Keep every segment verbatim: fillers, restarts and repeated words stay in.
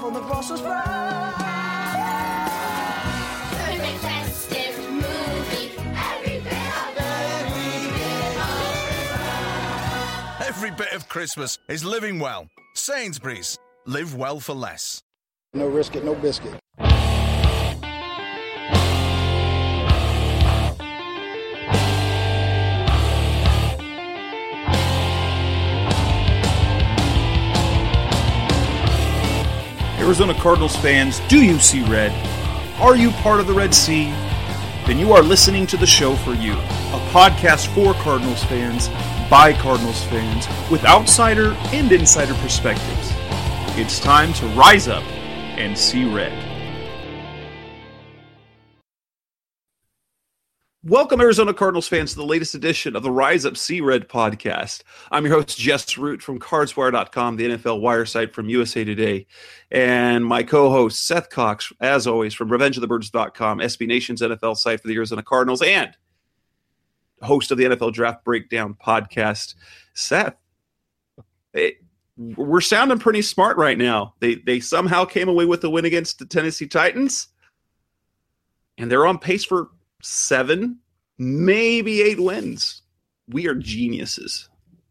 from the Brussels sprouts. Perfect festive movie. Every bit of every bit of Every bit of Christmas is living well. Sainsbury's. Live well for less. No risk it, no biscuit. Arizona Cardinals fans, do you see red? Are you part of the Red Sea? Then you are listening to the show for you. A podcast for Cardinals fans, by Cardinals fans, with outsider and insider perspectives. It's time to rise up and see red. Welcome, Arizona Cardinals fans, to the latest edition of the Rise Up See Red podcast. I'm your host, Jess Root from Cards Wire dot com, the N F L wire site from U S A Today, and my co-host, Seth Cox, as always, from Revenge of the Birds dot com, S B Nation's N F L site for the Arizona Cardinals, and host of the N F L Draft Breakdown podcast. Seth, it, we're sounding pretty smart right now. They, they somehow came away with a win against the Tennessee Titans, and they're on pace for seven, maybe eight wins. We are geniuses.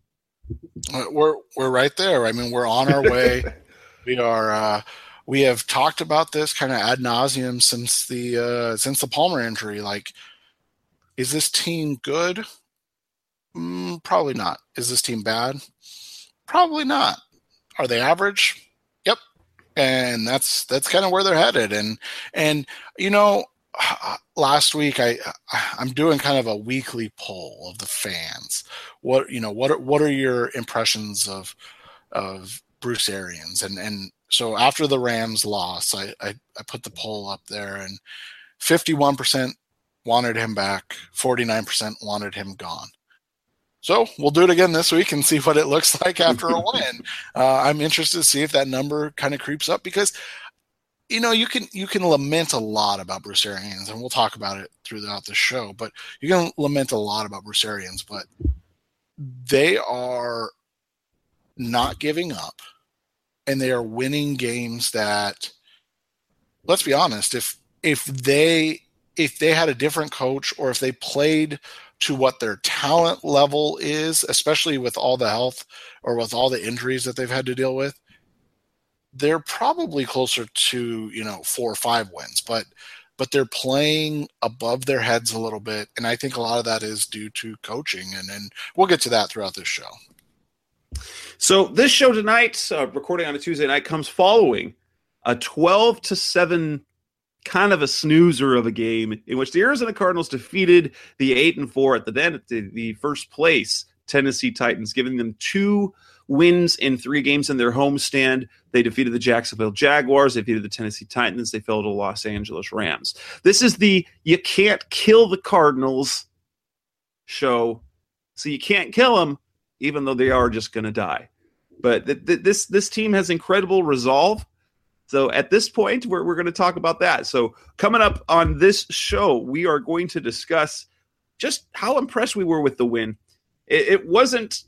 We're we're right there. I mean, we're on our way. we are. Uh, we have talked about this kind of ad nauseum since the uh, since the Palmer injury. Like, is this team good? Mm, probably not. Is this team bad? Probably not. Are they average? Yep. And that's that's kind of where they're headed. And and you know. Last week, I I'm doing kind of a weekly poll of the fans. What you know, what are, what are your impressions of of Bruce Arians? And and so after the Rams loss, I I, I put the poll up there, and fifty-one percent wanted him back, forty-nine percent wanted him gone. So we'll do it again this week and see what it looks like after a win. Uh, I'm interested to see if that number kind of creeps up because. You know, you can you can lament a lot about Bruce Arians, and we'll talk about it throughout the show, but you can lament a lot about Bruce Arians, but they are not giving up, and they are winning games that, let's be honest, if if they if they had a different coach or if they played to what their talent level is, especially with all the health or with all the injuries that they've had to deal with, they're probably closer to, you know, four or five wins, but but they're playing above their heads a little bit, and I think a lot of that is due to coaching, and, and we'll get to that throughout this show. So this show tonight, uh, recording on a Tuesday night, comes following a twelve to seven kind of a snoozer of a game in which the Arizona Cardinals defeated the eight and four at the den, the, the first place Tennessee Titans, giving them two wins in three games in their homestand. They defeated the Jacksonville Jaguars. They defeated the Tennessee Titans. They fell to the Los Angeles Rams. This is the you can't kill the Cardinals show. So you can't kill them, even though they are just going to die. But th- th- this this team has incredible resolve. So at this point, we're, we're going to talk about that. So coming up on this show, we are going to discuss just how impressed we were with the win. It, it wasn't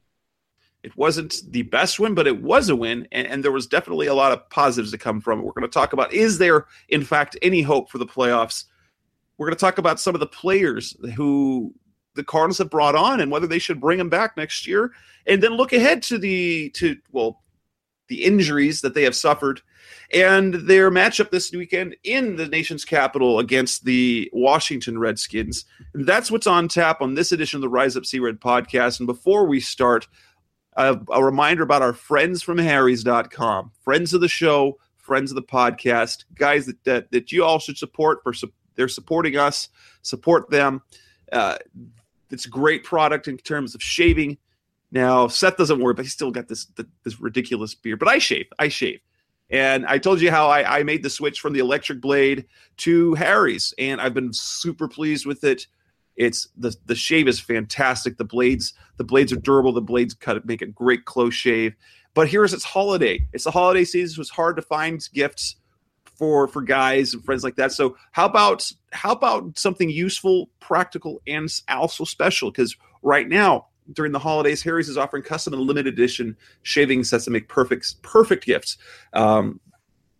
It wasn't the best win, but it was a win, and, and there was definitely a lot of positives to come from it. We're going to talk about, is there, in fact, any hope for the playoffs? We're going to talk about some of the players who the Cardinals have brought on and whether they should bring them back next year, and then look ahead to the, to well, the injuries that they have suffered and their matchup this weekend in the nation's capital against the Washington Redskins. And that's what's on tap on this edition of the Rise Up See Red podcast. And before we start, A, a reminder about our friends from Harrys dot com, friends of the show, friends of the podcast, guys that that, that you all should support. For su- they're supporting us, support them. Uh, it's a great product in terms of shaving. Now Seth doesn't work, but he's still got this this ridiculous beard. But I shave, I shave, and I told you how I, I made the switch from the electric blade to Harry's, and I've been super pleased with it. It's the the shave is fantastic. The blades the blades are durable. The blades cut it, make a great close shave. But here's its holiday. It's the holiday season. So it's hard to find gifts for for guys and friends like that. So how about how about something useful, practical, and also special? Because right now during the holidays, Harry's is offering custom and limited edition shaving sets to make perfect perfect gifts. Um,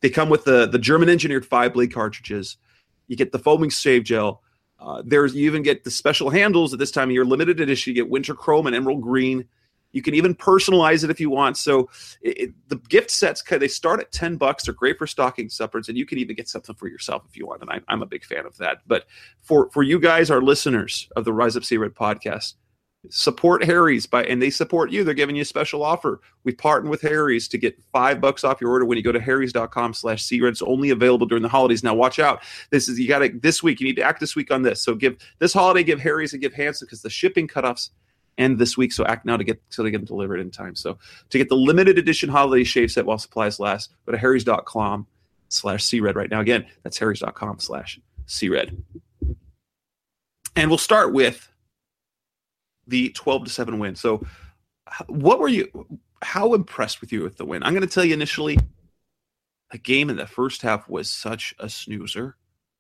They come with the the German engineered five blade cartridges. You get the foaming save gel. Uh, there's you even get the special handles at this time of year, limited edition. You get winter chrome and emerald green. You can even personalize it if you want. So it, it, the gift sets, they start at ten bucks. They're great for stocking suppers, and you can even get something for yourself if you want. And I, I'm a big fan of that. But for, for you guys, our listeners of the Rise Up Sea Red podcast, support Harry's by, and they support you. They're giving you a special offer. We partnered with Harry's to get five bucks off your order when you go to harrys.com slash Sea Red. It's only available during the holidays. Now watch out. This is, you got to, this week, you need to act this week on this. So give this holiday, give Harry's and give Hanson, because the shipping cutoffs end this week. So act now to get, so they get them delivered in time. So to get the limited edition holiday shave set while supplies last, go to harrys.com slash Sea Red right now. Again, that's harrys.com slash Sea Red. And we'll start with the twelve to seven win. So what were you, how impressed with you with the win? I'm going to tell you initially, the game in the first half was such a snoozer.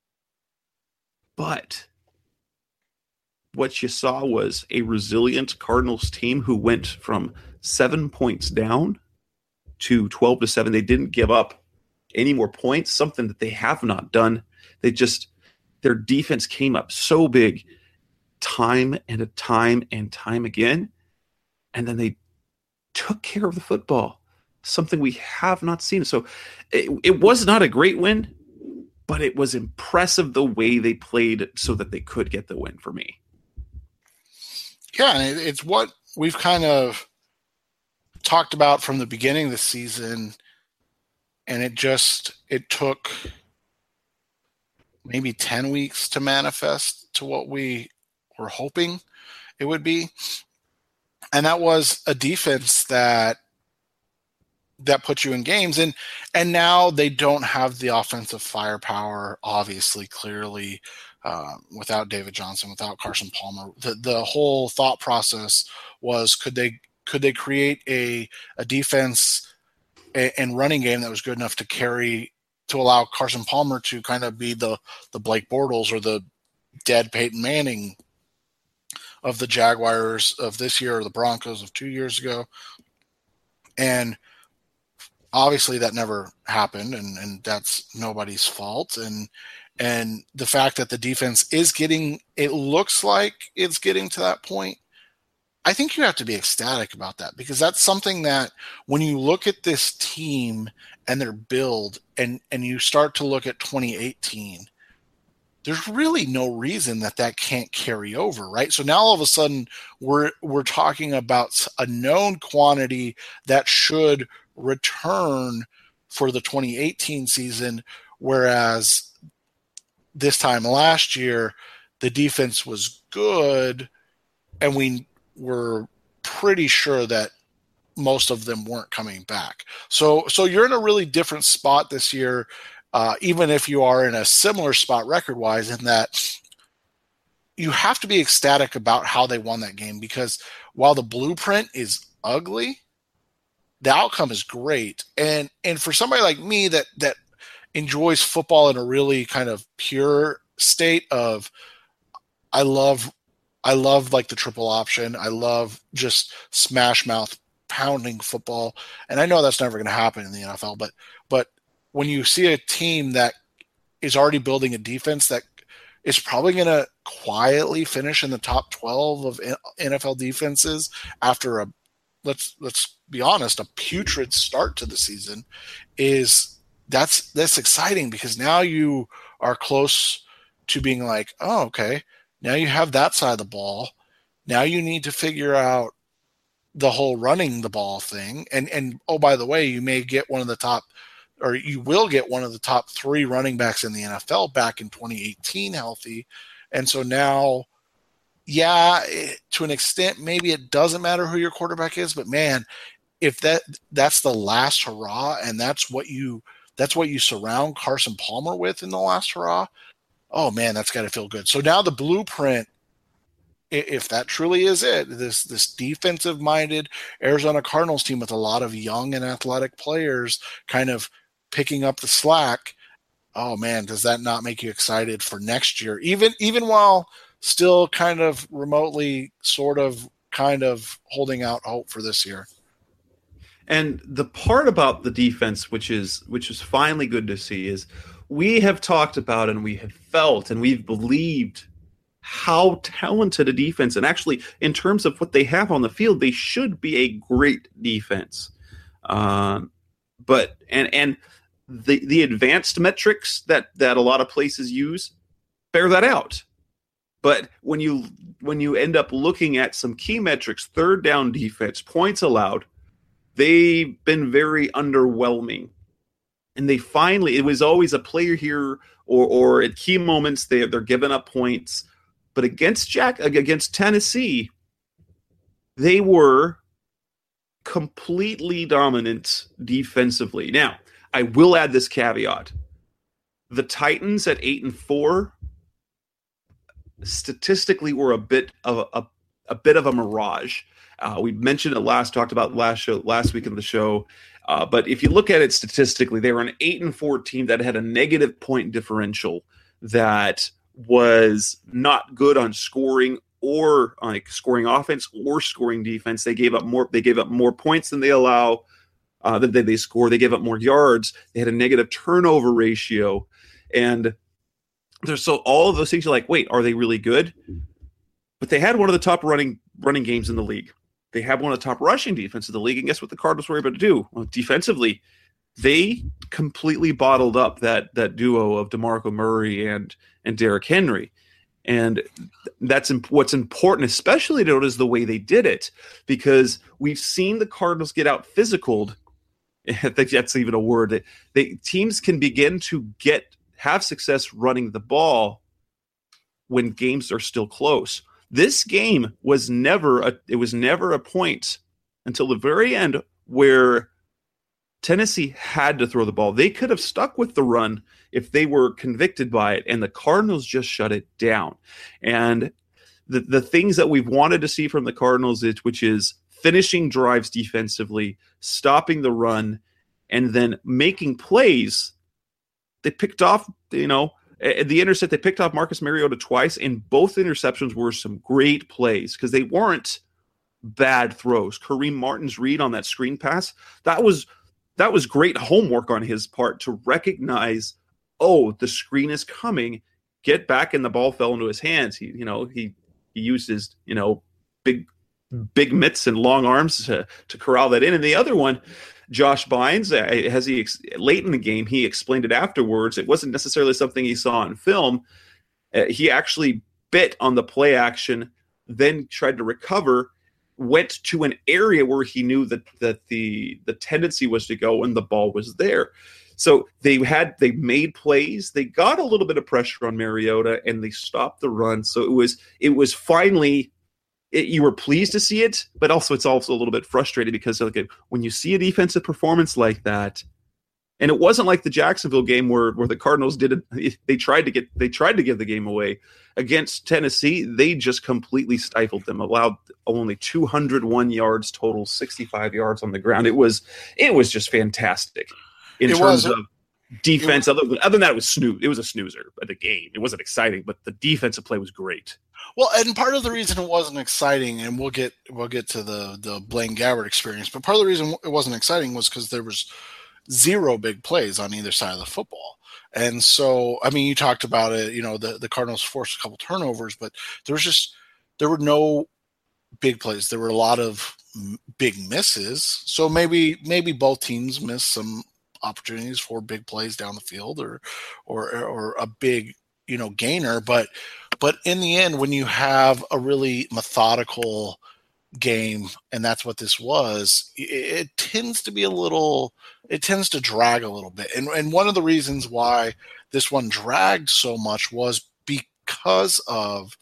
But what you saw was a resilient Cardinals team who went from seven points down to twelve to seven. They didn't give up any more points, something that they have not done. They just, their defense came up so big time and a time and time again. And then they took care of the football, something we have not seen. So it, it was not a great win, but it was impressive the way they played so that they could get the win for me. Yeah, and it, it's what we've kind of talked about from the beginning of the season, and it just, it took maybe ten weeks to manifest to what we were hoping it would be. And that was a defense that that puts you in games. And and now they don't have the offensive firepower, obviously, clearly, uh, without David Johnson, without Carson Palmer. The the whole thought process was, could they could they create a a defense and running game that was good enough to carry, to allow Carson Palmer to kind of be the the Blake Bortles or the dead Peyton Manning of the Jaguars of this year, or the Broncos of two years ago. And obviously that never happened, and, and that's nobody's fault. And and the fact that the defense is getting, it looks like it's getting to that point, I think you have to be ecstatic about that, because that's something that when you look at this team and their build, and, and you start to look at twenty eighteen, there's really no reason that that can't carry over, right? So now all of a sudden we're we're talking about a known quantity that should return for the twenty eighteen season, whereas this time last year the defense was good, and we were pretty sure that most of them weren't coming back. So so you're in a really different spot this year. Uh, even if you are in a similar spot record-wise, in that you have to be ecstatic about how they won that game, because while the blueprint is ugly, the outcome is great. And and for somebody like me that that enjoys football in a really kind of pure state of, I love I love like the triple option. I love just smash mouth pounding football. And I know that's never going to happen in the N F L, but but when you see a team that is already building a defense that is probably going to quietly finish in the top twelve of N F L defenses after a, let's let's be honest, a putrid start to the season, is that's that's exciting, because now you are close to being like, oh, okay, now you have that side of the ball. Now you need to figure out the whole running the ball thing. And and oh, by the way, you may get one of the top, or you will get one of the top three running backs in the N F L back in twenty eighteen healthy. And so now, yeah, it, to an extent, maybe it doesn't matter who your quarterback is, but man, if that that's the last hurrah, and that's what you that's what you surround Carson Palmer with in the last hurrah, oh man, that's got to feel good. So now the blueprint, if that truly is it, this this defensive-minded Arizona Cardinals team with a lot of young and athletic players kind of picking up the slack, oh man, does that not make you excited for next year? Even even while still kind of remotely, sort of, kind of holding out hope for this year. And the part about the defense, which is which is finally good to see, is we have talked about and we have felt and we've believed how talented a defense, and actually in terms of what they have on the field, they should be a great defense. Um, but and and the the advanced metrics that that a lot of places use bear that out. But when you when you end up looking at some key metrics, third down defense, points allowed, they've been very underwhelming. And they finally, it was always a player here or or at key moments they they're giving up points. But against Jack against Tennessee, they were completely dominant defensively. Now, I will add this caveat. The Titans at eight and four statistically were a bit of a, a bit of a mirage. Uh, we mentioned it last, talked about last show last week in the show. Uh, but if you look at it statistically, they were an eight and four team that had a negative point differential that was not good on scoring or like scoring offense or scoring defense. They gave up more. They gave up more points than they allow. Uh, than they, they score. They gave up more yards. They had a negative turnover ratio, and there's so all of those things. You're like, wait, are they really good? But they had one of the top running running games in the league. They have one of the top rushing defenses in the league, and guess what the Cardinals were able to do? Well, defensively, they completely bottled up that that duo of DeMarco Murray and and Derrick Henry. And that's imp- what's important, especially to note, is the way they did it, because we've seen the Cardinals get out physicaled. I think that's even a word that they teams can begin to get have success running the ball when games are still close. This game was never a it was never a point until the very end where Tennessee had to throw the ball. They could have stuck with the run if they were convicted by it, and the Cardinals just shut it down. And the the things that we've wanted to see from the Cardinals, is, which is finishing drives defensively, stopping the run, and then making plays. They picked off, you know, the intercept. They picked off Marcus Mariota twice, and both interceptions were some great plays because they weren't bad throws. Kareem Martin's read on that screen pass, that was that was great homework on his part to recognize, oh, the screen is coming, get back, and the ball fell into his hands. He, you know, he he used his, you know, big big mitts and long arms to, to corral that in. And the other one, Josh Bynes, as he late in the game, he explained it afterwards. It wasn't necessarily something he saw in film. Uh, he actually bit on the play action, then tried to recover, went to an area where he knew that that the the tendency was to go, and the ball was there. So they had they made plays. They got a little bit of pressure on Mariota, and they stopped the run. So it was it was finally. It, you were pleased to see it, but also it's also a little bit frustrating because like, when you see a defensive performance like that, and it wasn't like the Jacksonville game where, where the Cardinals did it. They tried to get they tried to give the game away against Tennessee. They just completely stifled them, allowed only two hundred one yards total, sixty-five yards on the ground. It was it was just fantastic in it terms was. of defense. Other than, other than that, it was snooze. It was a snoozer at the game. It wasn't exciting, but the defensive play was great. Well, and part of the reason it wasn't exciting, and we'll get we'll get to the the Blaine Gabbert experience, but part of the reason it wasn't exciting was because there was zero big plays on either side of the football. And so, I mean, you talked about it, you know, the, the Cardinals forced a couple turnovers, but there was just, there were no big plays. There were a lot of big misses. So maybe, maybe both teams missed some opportunities for big plays down the field or, or, or a big, you know, gainer. But, but in the end, when you have a really methodical game, and that's what this was, it, it tends to be a little, it tends to drag a little bit. And and one of the reasons why this one dragged so much was because of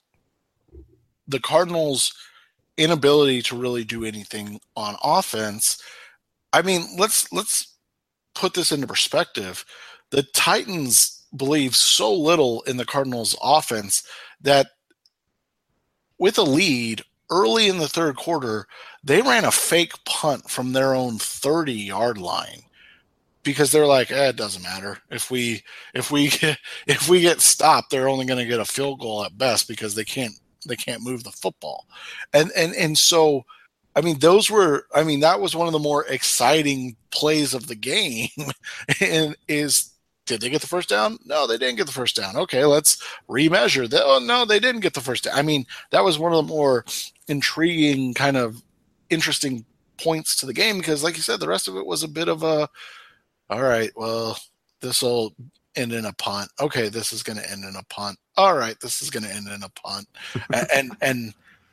the Cardinals' inability to really do anything on offense. I mean, let's let's put this into perspective. The Titans believe so little in the Cardinals' offense that with a lead early in the third quarter, they ran a fake punt from their own thirty-yard line because they're like, eh, it doesn't matter if we if we get, if we get stopped, they're only going to get a field goal at best because they can't they can't move the football, and and and so I mean, those were, I mean, that was one of the more exciting plays of the game. And is, did they get the first down? No, they didn't get the first down. Okay, let's remeasure that. Oh, no, they didn't get the first down. I mean, that was one of the more intriguing, kind of interesting points to the game because, like you said, the rest of it was a bit of a, all right, well, this will end in a punt. Okay, this is going to end in a punt. All right, this is going to end in a punt. and, and, and,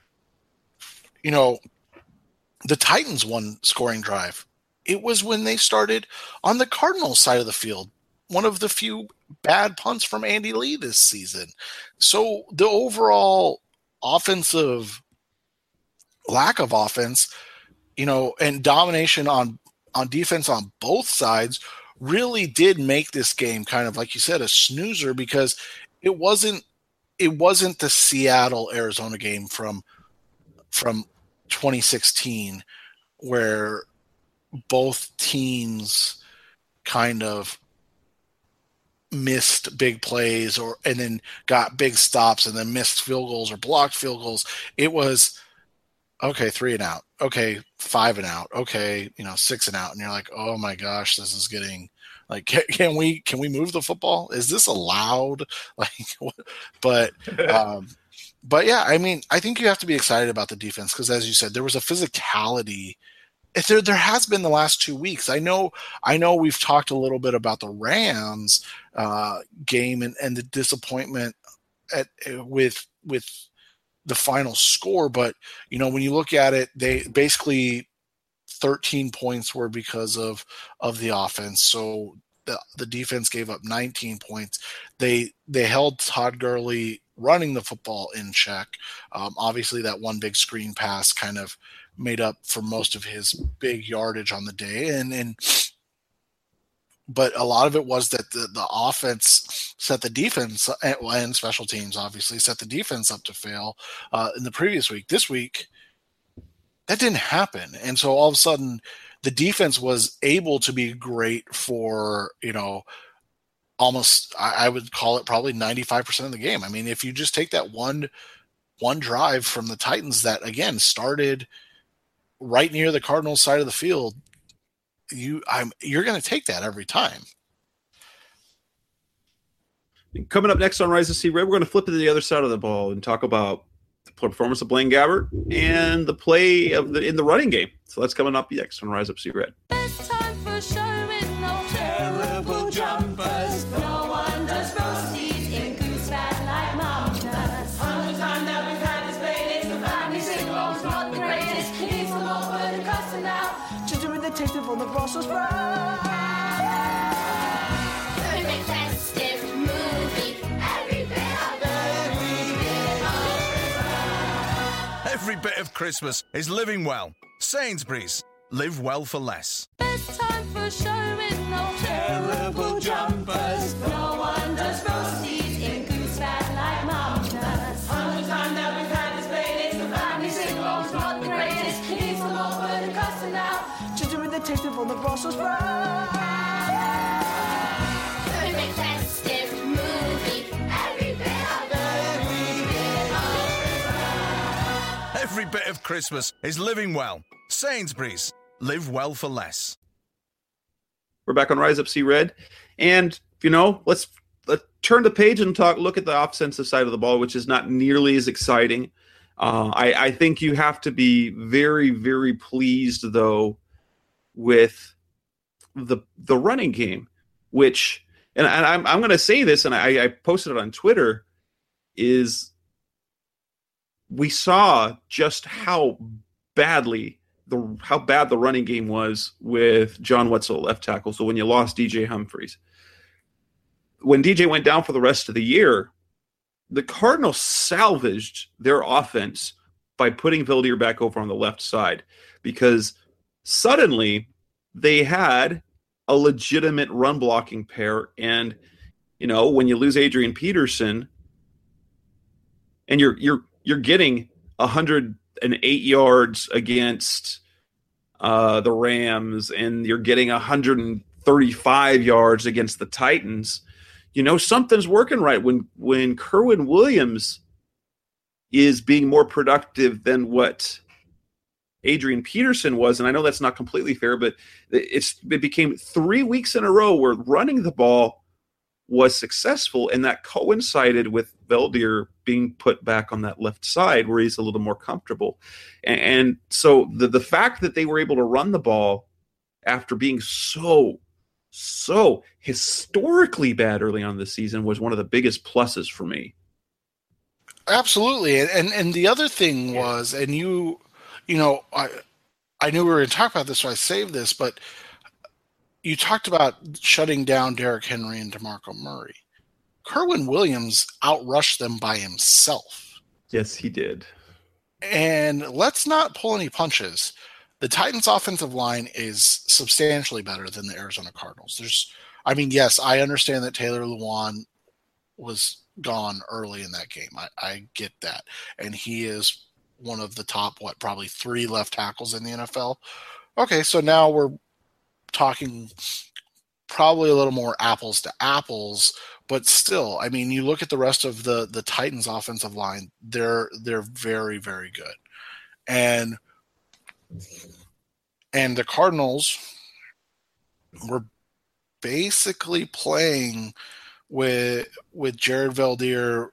you know, the Titans won scoring drive. It was when they started on the Cardinals side of the field. One of the few bad punts from Andy Lee this season. So the overall offensive lack of offense, you know, and domination on, on defense on both sides really did make this game kind of, like you said, a snoozer because it wasn't, it wasn't the Seattle Arizona game from, from twenty sixteen where both teams kind of missed big plays or and then got big stops and then missed field goals or blocked field goals. It was okay, three and out. Okay, five and out. Okay, you know, six and out. And you're like, oh my gosh, this is getting like, can, can we can we move the football? Is this allowed? Like, what? but um, but yeah, I mean, I think you have to be excited about the defense because, as you said, there was a physicality. If there there has been the last two weeks. I know I know we've talked a little bit about the Rams uh, game and, and the disappointment at with with the final score, but you know when you look at it, they basically thirteen points were because of of the offense. So the the defense gave up nineteen points. They they held Todd Gurley running the football in check. Um, obviously, that one big screen pass kind of made up for most of his big yardage on the day. And, and but a lot of it was that the, the offense set the defense and, and special teams obviously set the defense up to fail uh, in the previous week. This week, that didn't happen. And so all of a sudden the defense was able to be great for, you know, almost, I, I would call it probably ninety-five percent of the game. I mean, if you just take that one, one drive from the Titans that again started right near the Cardinals side of the field, you I'm you're going to take that every time. Coming up next on Rise to See Red, we're going to flip to the other side of the ball and talk about the performance of Blaine Gabbert and the play of the in the running game. So that's coming up next on Rise Up See Red. It's time for showing no terrible jumpers. No one does roasties in goose fat like mom does. On the time that we've had this play, it's the family sing-along's not the greatest. He's the over the cussing out. To do with the taste of all the Brussels sprouts. Perfect festive movie. Every bit of every bit of Every bit of Christmas is living well. Sainsbury's. Live well for less. It's time for showing no terrible jumpers. No one does roasties in goose fat like mom does. On the time that we've had this play, it's the family sing-along's not the greatest. He's the over the cussing out. To do with the taste of all the Brussels sprouts. Perfect festive movie. Every bit of every bit of Every bit of Christmas is living well. Sainsbury's. Live well for less. We're back on Rise Up See Red, and you know, let's let's turn the page and talk. Look at the offensive side of the ball, which is not nearly as exciting. Uh, I, I think you have to be very, very pleased though with the the running game, which, and, and I'm I'm going to say this, and I, I posted it on Twitter, is we saw just how badly. The, how bad the running game was with John Wetzel left tackle. So when you lost D J Humphries, when D J went down for the rest of the year, the Cardinals salvaged their offense by putting Valdir back over on the left side because suddenly they had a legitimate run blocking pair. And, you know, when you lose Adrian Peterson and you're, you're, you're getting a hundred and eight yards against uh, the Rams, and you're getting one hundred thirty-five yards against the Titans, you know something's working right. When when Kerwin Williams is being more productive than what Adrian Peterson was, and I know that's not completely fair, but it's it became three weeks in a row where running the ball was successful, and that coincided with Veldier being put back on that left side where he's a little more comfortable. And, and so the, the fact that they were able to run the ball after being so, so historically bad early on this season was one of the biggest pluses for me. Absolutely. And, and, and the other thing was, and you, you know, I, I knew we were going to talk about this, so I saved this, but you talked about shutting down Derrick Henry and DeMarco Murray. Kerwin Williams outrushed them by himself. Yes, he did. And let's not pull any punches. The Titans' offensive line is substantially better than the Arizona Cardinals. There's, I mean, yes, I understand that Taylor Lewan was gone early in that game. I, I get that. And he is one of the top, what, probably three left tackles in the N F L. Okay, so now we're talking probably a little more apples to apples, but still, I mean, you look at the rest of the the Titans offensive line, they're they're very, very good. And and the Cardinals were basically playing with with Jared Veldier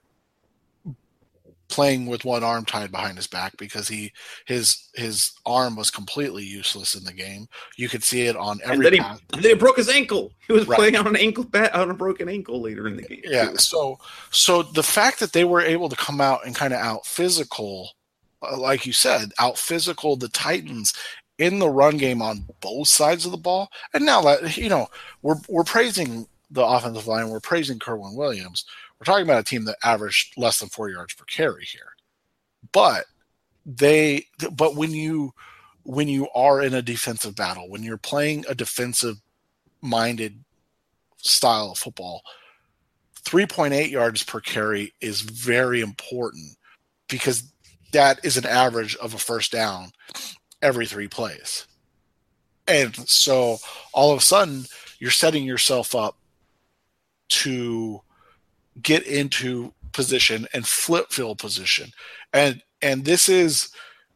playing with one arm tied behind his back because he his his arm was completely useless in the game. You could see it on every. And then, he, pass. and then he broke his ankle. He was Right. playing on an ankle bat on a broken ankle later in the game. Yeah. So so the fact that they were able to come out and kind of out physical, uh, like you said, out physical the Titans in the run game on both sides of the ball, and now that you know we're we're praising the offensive line, we're praising Kerwin Williams. We're talking about a team that averaged less than four yards per carry here, but they, but when you, when you are in a defensive battle, when you're playing a defensive-minded style of football, three point eight yards per carry is very important because that is an average of a first down every three plays, and so all of a sudden you're setting yourself up to get into position and flip field position. And and this is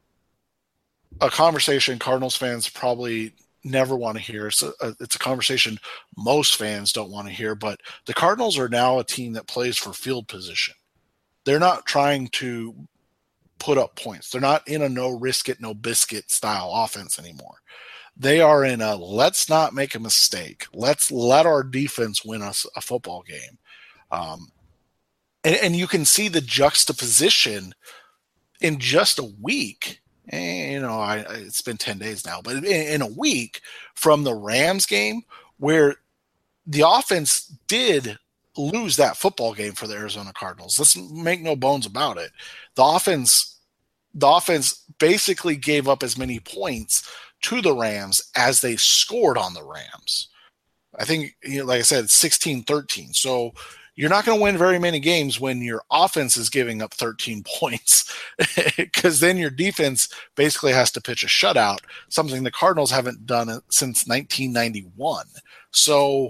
a conversation Cardinals fans probably never want to hear. It's a, it's a conversation most fans don't want to hear, but the Cardinals are now a team that plays for field position. They're not trying to put up points. They're not in a no risk it, no biscuit style offense anymore. They are in a let's not make a mistake. Let's let our defense win us a football game. Um, and, and you can see the juxtaposition in just a week. And, you know, I, it's been ten days now, but in, in a week from the Rams game where the offense did lose that football game for the Arizona Cardinals. Let's make no bones about it. The offense, the offense basically gave up as many points to the Rams as they scored on the Rams. I think, you know, like I said, sixteen thirteen. So you're not going to win very many games when your offense is giving up thirteen points because then your defense basically has to pitch a shutout, something the Cardinals haven't done since nineteen ninety-one. So,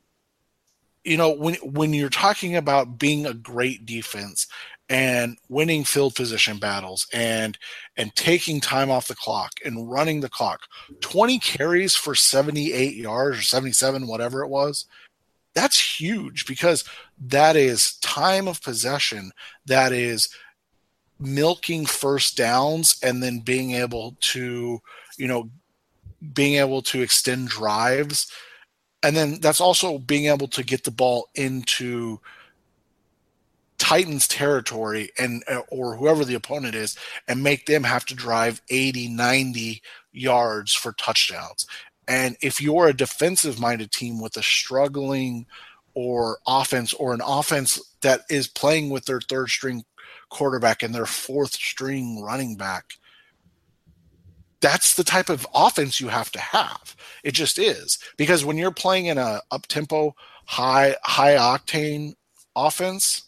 you know, when when you're talking about being a great defense and winning field position battles and and taking time off the clock and running the clock, twenty carries for seventy-eight yards or seventy-seven, whatever it was, that's huge because that is time of possession. That is milking first downs and then being able to, you know, being able to extend drives. And then that's also being able to get the ball into Titans territory and or whoever the opponent is and make them have to drive eighty, ninety yards for touchdowns. And if you're a defensive-minded team with a struggling or offense or an offense that is playing with their third-string quarterback and their fourth-string running back, that's the type of offense you have to have. It just is. Because when you're playing in a up-tempo, high, high-octane offense,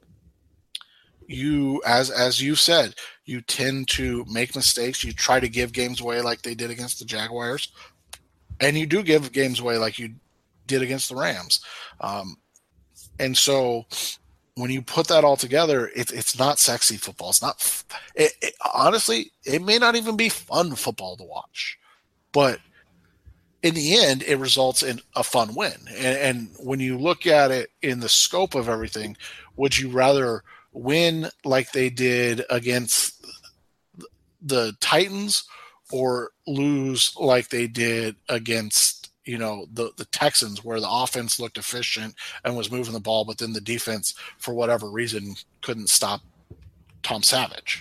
you, as as you said, you tend to make mistakes. You try to give games away like they did against the Jaguars. And you do give games away like you did against the Rams. Um, and so when you put that all together, it, it's not sexy football. It's not it, it, honestly, it may not even be fun football to watch, but in the end, it results in a fun win. And, and when you look at it in the scope of everything, would you rather win like they did against the Titans or lose like they did against, you know, the, the Texans, where the offense looked efficient and was moving the ball, but then the defense, for whatever reason, couldn't stop Tom Savage?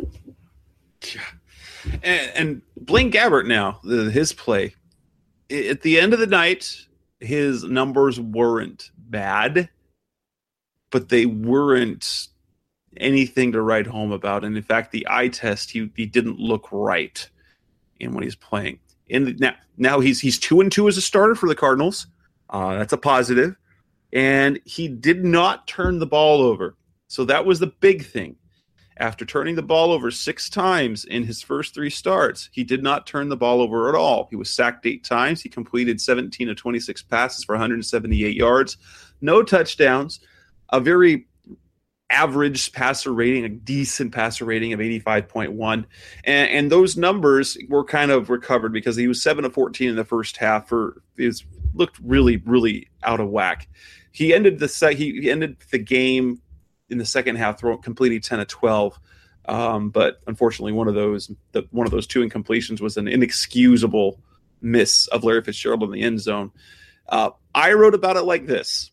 And, and Blaine Gabbert now, the, his play, at the end of the night, his numbers weren't bad, but they weren't anything to write home about. And in fact, the eye test, he he didn't look right in when he's playing. In now, now he's he's two and two as a starter for the Cardinals. Uh, that's a positive, and he did not turn the ball over. So that was the big thing. After turning the ball over six times in his first three starts, he did not turn the ball over at all. He was sacked eight times. He completed seventeen of twenty-six passes for one hundred seventy-eight yards, no touchdowns, a very average passer rating, a decent passer rating of eighty-five point one. And, and those numbers were kind of recovered because he was seven of fourteen in the first half. For is looked really, really out of whack. He ended the se- he ended the game in the second half, throw, completing ten of twelve. Um, but unfortunately, one of those the, one of those two incompletions was an inexcusable miss of Larry Fitzgerald in the end zone. Uh, I wrote about it like this.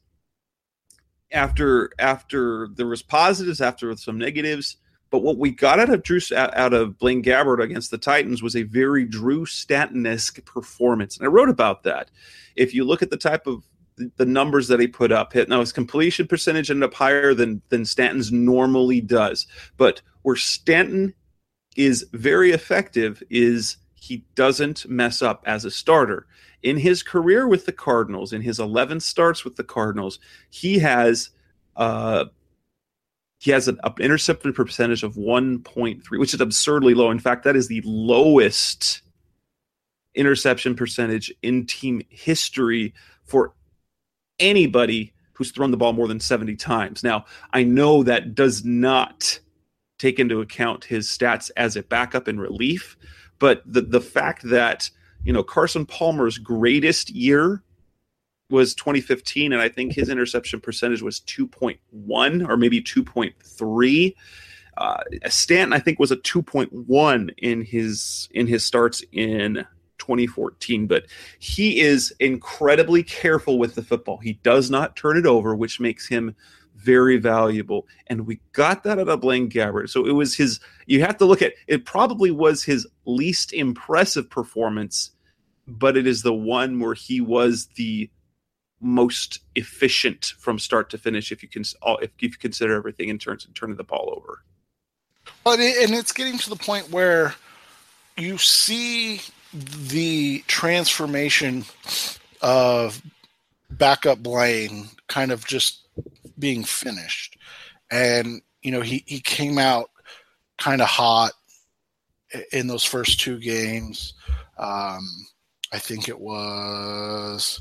After after there was positives, after some negatives, but what we got out of Drew out of Blaine Gabbert against the Titans was a very Drew Stanton-esque performance, and I wrote about that. If you look at the type of the numbers that he put up, hit now his completion percentage ended up higher than than Stanton's normally does, but where Stanton is very effective is he doesn't mess up as a starter. In his career with the Cardinals, in his eleven starts with the Cardinals, he has uh, he has an interception percentage of one point three, which is absurdly low. In fact, that is the lowest interception percentage in team history for anybody who's thrown the ball more than seventy times. Now, I know that does not take into account his stats as a backup in relief, but the the fact that, you know, Carson Palmer's greatest year was twenty fifteen, and I think his interception percentage was two point one or maybe two point three. Uh, Stanton, I think, was a two point one in his in his starts in twenty fourteen, but he is incredibly careful with the football. He does not turn it over, which makes him very valuable. And we got that out of Blaine Gabbert. So it was his, you have to look at, it probably was his least impressive performance, but it is the one where he was the most efficient from start to finish, if you can, if you consider everything in terms of turning the ball over. But it, and it's getting to the point where you see the transformation of backup Blaine kind of just being finished. And, you know, he, he came out kind of hot in those first two games. Um, I think it was...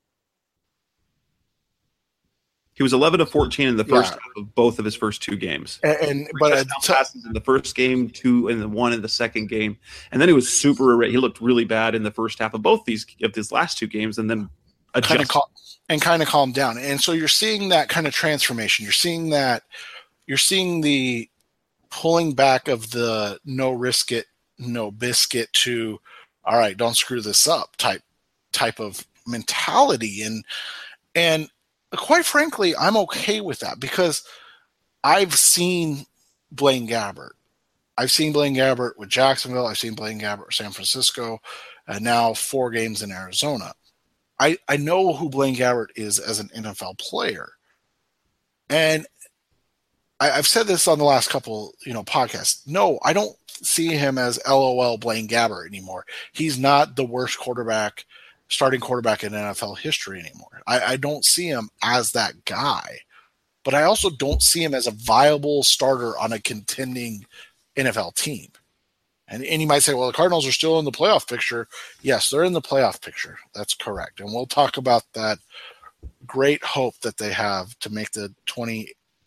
He was eleven to fourteen in the first Yeah. half of both of his first two games. And, and Three but touchdown uh, t- passes in the first game, two and the one in the second game, and then he was super irre- he looked really bad in the first half of both these of these last two games, and then kind of adjusted. cal- and kind of calm down. And so you're seeing that kind of transformation. You're seeing that you're seeing the pulling back of the no risk it, no biscuit to, all right, don't screw this up type type of mentality. And and quite frankly, I'm okay with that because I've seen Blaine Gabbert. I've seen Blaine Gabbert with Jacksonville. I've seen Blaine Gabbert with San Francisco, and now four games in Arizona. I, I know who Blaine Gabbert is as an N F L player. And I, I've said this on the last couple, you know, podcasts. No, I don't see him as LOL Blaine Gabbert anymore. He's not the worst quarterback, starting quarterback in N F L history anymore. I, I don't see him as that guy. But I also don't see him as a viable starter on a contending N F L team. And, and you might say, well, the Cardinals are still in the playoff picture. Yes, they're in the playoff picture. That's correct. And we'll talk about that great hope that they have to make the twenty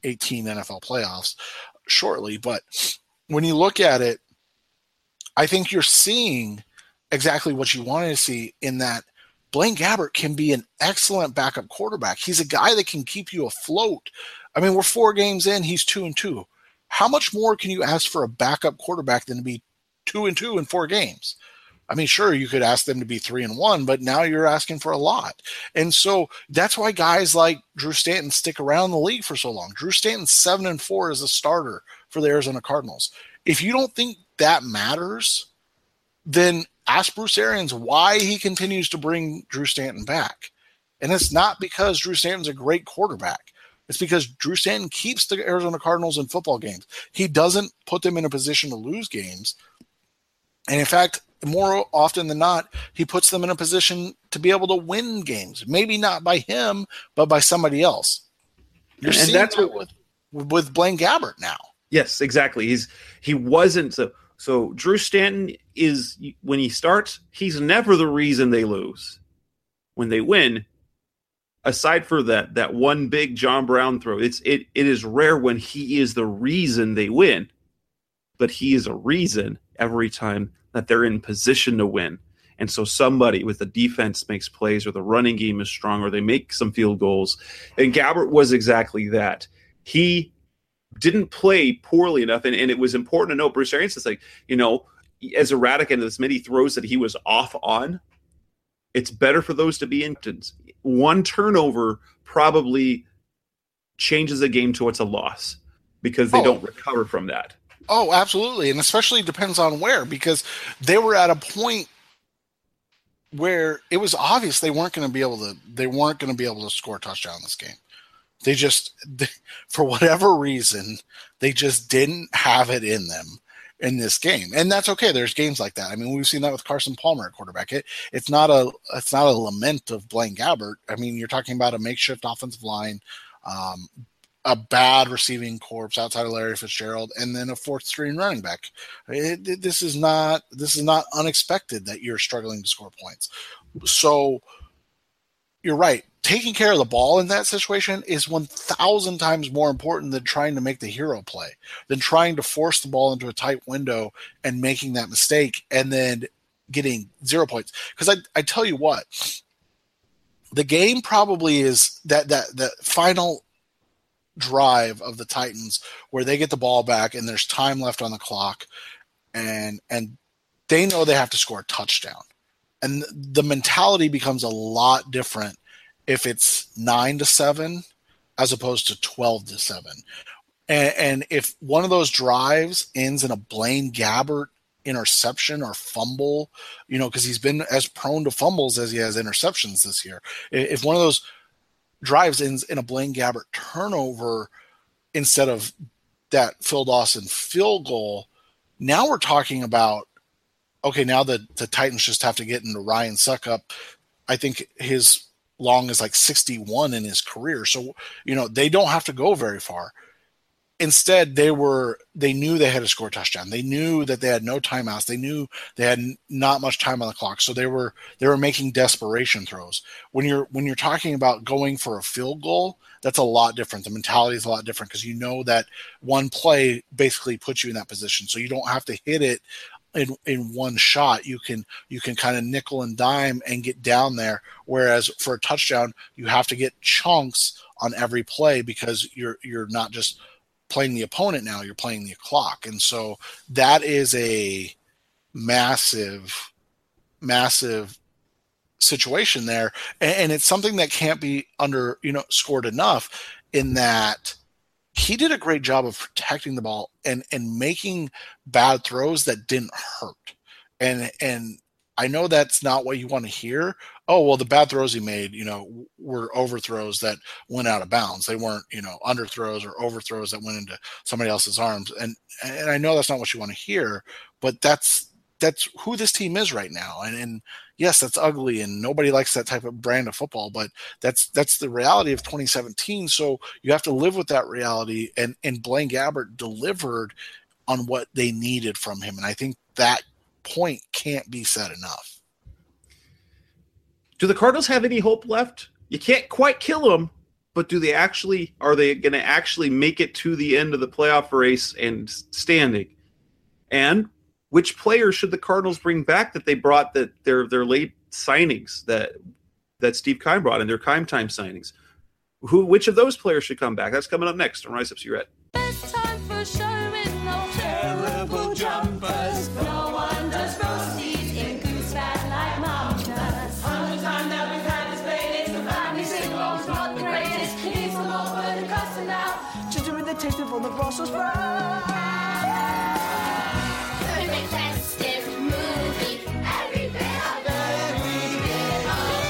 eighteen N F L playoffs shortly. But when you look at it, I think you're seeing exactly what you wanted to see in that Blaine Gabbert can be an excellent backup quarterback. He's a guy that can keep you afloat. I mean, we're four games in, he's two and two. How much more can you ask for a backup quarterback than to be two and two in four games? I mean, sure, you could ask them to be three and one, but now you're asking for a lot. And so that's why guys like Drew Stanton stick around the league for so long. Drew Stanton's seven and four as a starter for the Arizona Cardinals. If you don't think that matters, then ask Bruce Arians why he continues to bring Drew Stanton back. And it's not because Drew Stanton's a great quarterback. It's because Drew Stanton keeps the Arizona Cardinals in football games. He doesn't put them in a position to lose games. And in fact, more often than not, he puts them in a position to be able to win games. Maybe not by him, but by somebody else. You're and seeing that's that what with, with Blaine Gabbert now. Yes, exactly. He's he wasn't so so Drew Stanton is when he starts, he's never the reason they lose. When they win, aside for that that one big John Brown throw, it's it it is rare when he is the reason they win. But he is a reason every time that they're in position to win. And so somebody with the defense makes plays, or the running game is strong, or they make some field goals. And Gabbert was exactly that. He didn't play poorly enough, and, and it was important to note Bruce Arians is like, you know, as erratic and as many throws that he was off on, it's better for those to be instants. One turnover probably changes a game to it's a loss because they Oh. don't recover from that. Oh, absolutely. And especially depends on where, because they were at a point where it was obvious they weren't going to be able to, they weren't going to be able to score a touchdown in this game. They just, they, for whatever reason, they just didn't have it in them in this game. And that's okay. There's games like that. I mean, we've seen that with Carson Palmer at quarterback. It, it's not a, it's not a lament of Blaine Gabbert. I mean, you're talking about a makeshift offensive line, um, a bad receiving corps outside of Larry Fitzgerald, and then a fourth string running back. It, it, this is not this is not unexpected that you're struggling to score points. So you're right. Taking care of the ball in that situation is one thousand times more important than trying to make the hero play, than trying to force the ball into a tight window and making that mistake and then getting zero points. Because I, I tell you what, the game probably is that that that final drive of the Titans where they get the ball back and there's time left on the clock, and and they know they have to score a touchdown, and the mentality becomes a lot different if it's nine to seven as opposed to twelve to seven. And, and if one of those drives ends in a Blaine Gabbert interception or fumble, you know, because he's been as prone to fumbles as he has interceptions this year. If one of those drives ends in a Blaine Gabbert turnover instead of that Phil Dawson field goal, now we're talking about, okay, now the, the Titans just have to get into Ryan Suckup. I think his long is like sixty-one in his career. So, you know, they don't have to go very far. Instead, they were they knew they had to score a touchdown. They knew that they had no timeouts. They knew they had not much time on the clock. So they were they were making desperation throws. When you're when you're talking about going for a field goal, that's a lot different. The mentality is a lot different because you know that one play basically puts you in that position. So you don't have to hit it in in one shot. You can you can kind of nickel and dime and get down there. Whereas for a touchdown, you have to get chunks on every play because you're you're not just playing the opponent now, you're playing the clock. And so that is a massive, massive situation there. And, and it's something that can't be under, you know, scored enough in that he did a great job of protecting the ball and, and making bad throws that didn't hurt. And, and I know that's not what you want to hear. Oh, well, the bad throws he made, you know, were overthrows that went out of bounds. They weren't, you know, underthrows or overthrows that went into somebody else's arms. And and I know that's not what you want to hear, but that's that's who this team is right now. And and yes, that's ugly, and nobody likes that type of brand of football, but that's that's the reality of twenty seventeen. So you have to live with that reality. And and Blaine Gabbert delivered on what they needed from him. And I think that point can't be said enough. Do the Cardinals have any hope left? You can't quite kill them, but do they actually, are they going to actually make it to the end of the playoff race and standing? And which players should the Cardinals bring back that they brought, that their their late signings that that Steve Keim brought in, their Keim time signings? Who, which of those players should come back? That's coming up next on Rise Up See Red. Best time for showing no terrible jumpers. No one does roasties in goose fat like Mom does. On the time that we've had this play, it's the family sing-along's not the greatest. It's the moment of cussing out. Ginger with the taste of all the Brussels sprouts. Perfect festive movie. Every bit of every bit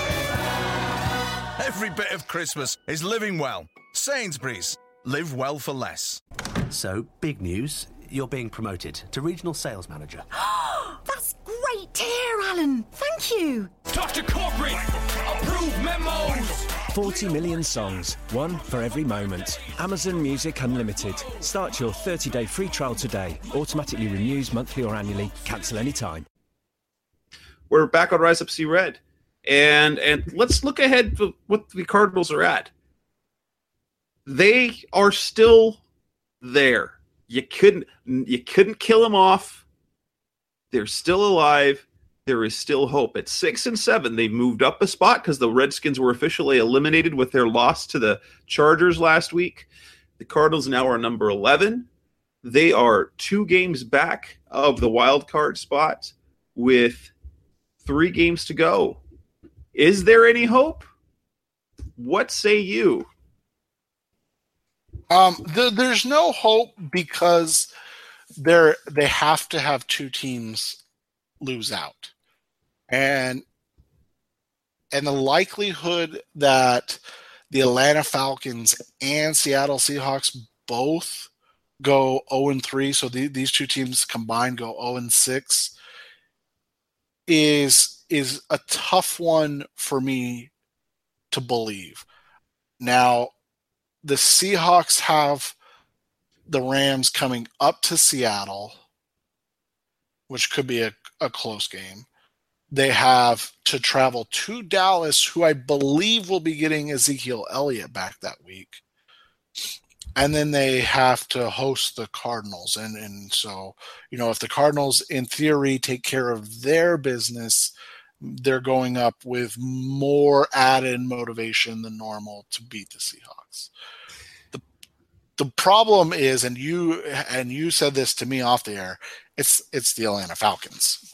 of Every bit of Christmas is living well. Sainsbury's. Live well for less. So, big news. You're being promoted to regional sales manager. That's great to hear, Alan. Thank you. Doctor Corporate, approve memos. forty million songs, one for every moment. Amazon Music Unlimited. Start your thirty-day free trial today. Automatically renews monthly or annually. Cancel anytime. We're back on Rise Up See Red. And, and let's look ahead to what the Cardinals are at. They are still there. You couldn't you couldn't kill them off. They're still alive. There is still hope. At six and seven, they moved up a spot because the Redskins were officially eliminated with their loss to the Chargers last week. The Cardinals now are number eleven. They are two games back of the wild card spot with three games to go. Is there any hope? What say you? Um, the, there's no hope because they're they have to have two teams lose out, and and the likelihood that the Atlanta Falcons and Seattle Seahawks both go oh and three, so the, these two teams combined go oh and six, is is a tough one for me to believe. Now, the Seahawks have the Rams coming up to Seattle, which could be a, a close game. They have to travel to Dallas, who I believe will be getting Ezekiel Elliott back that week. And then they have to host the Cardinals. And, and so, you know, if the Cardinals, in theory, take care of their business, they're going up with more added motivation than normal to beat the Seahawks. The the problem is, and you and you said this to me off the air, it's it's the Atlanta Falcons.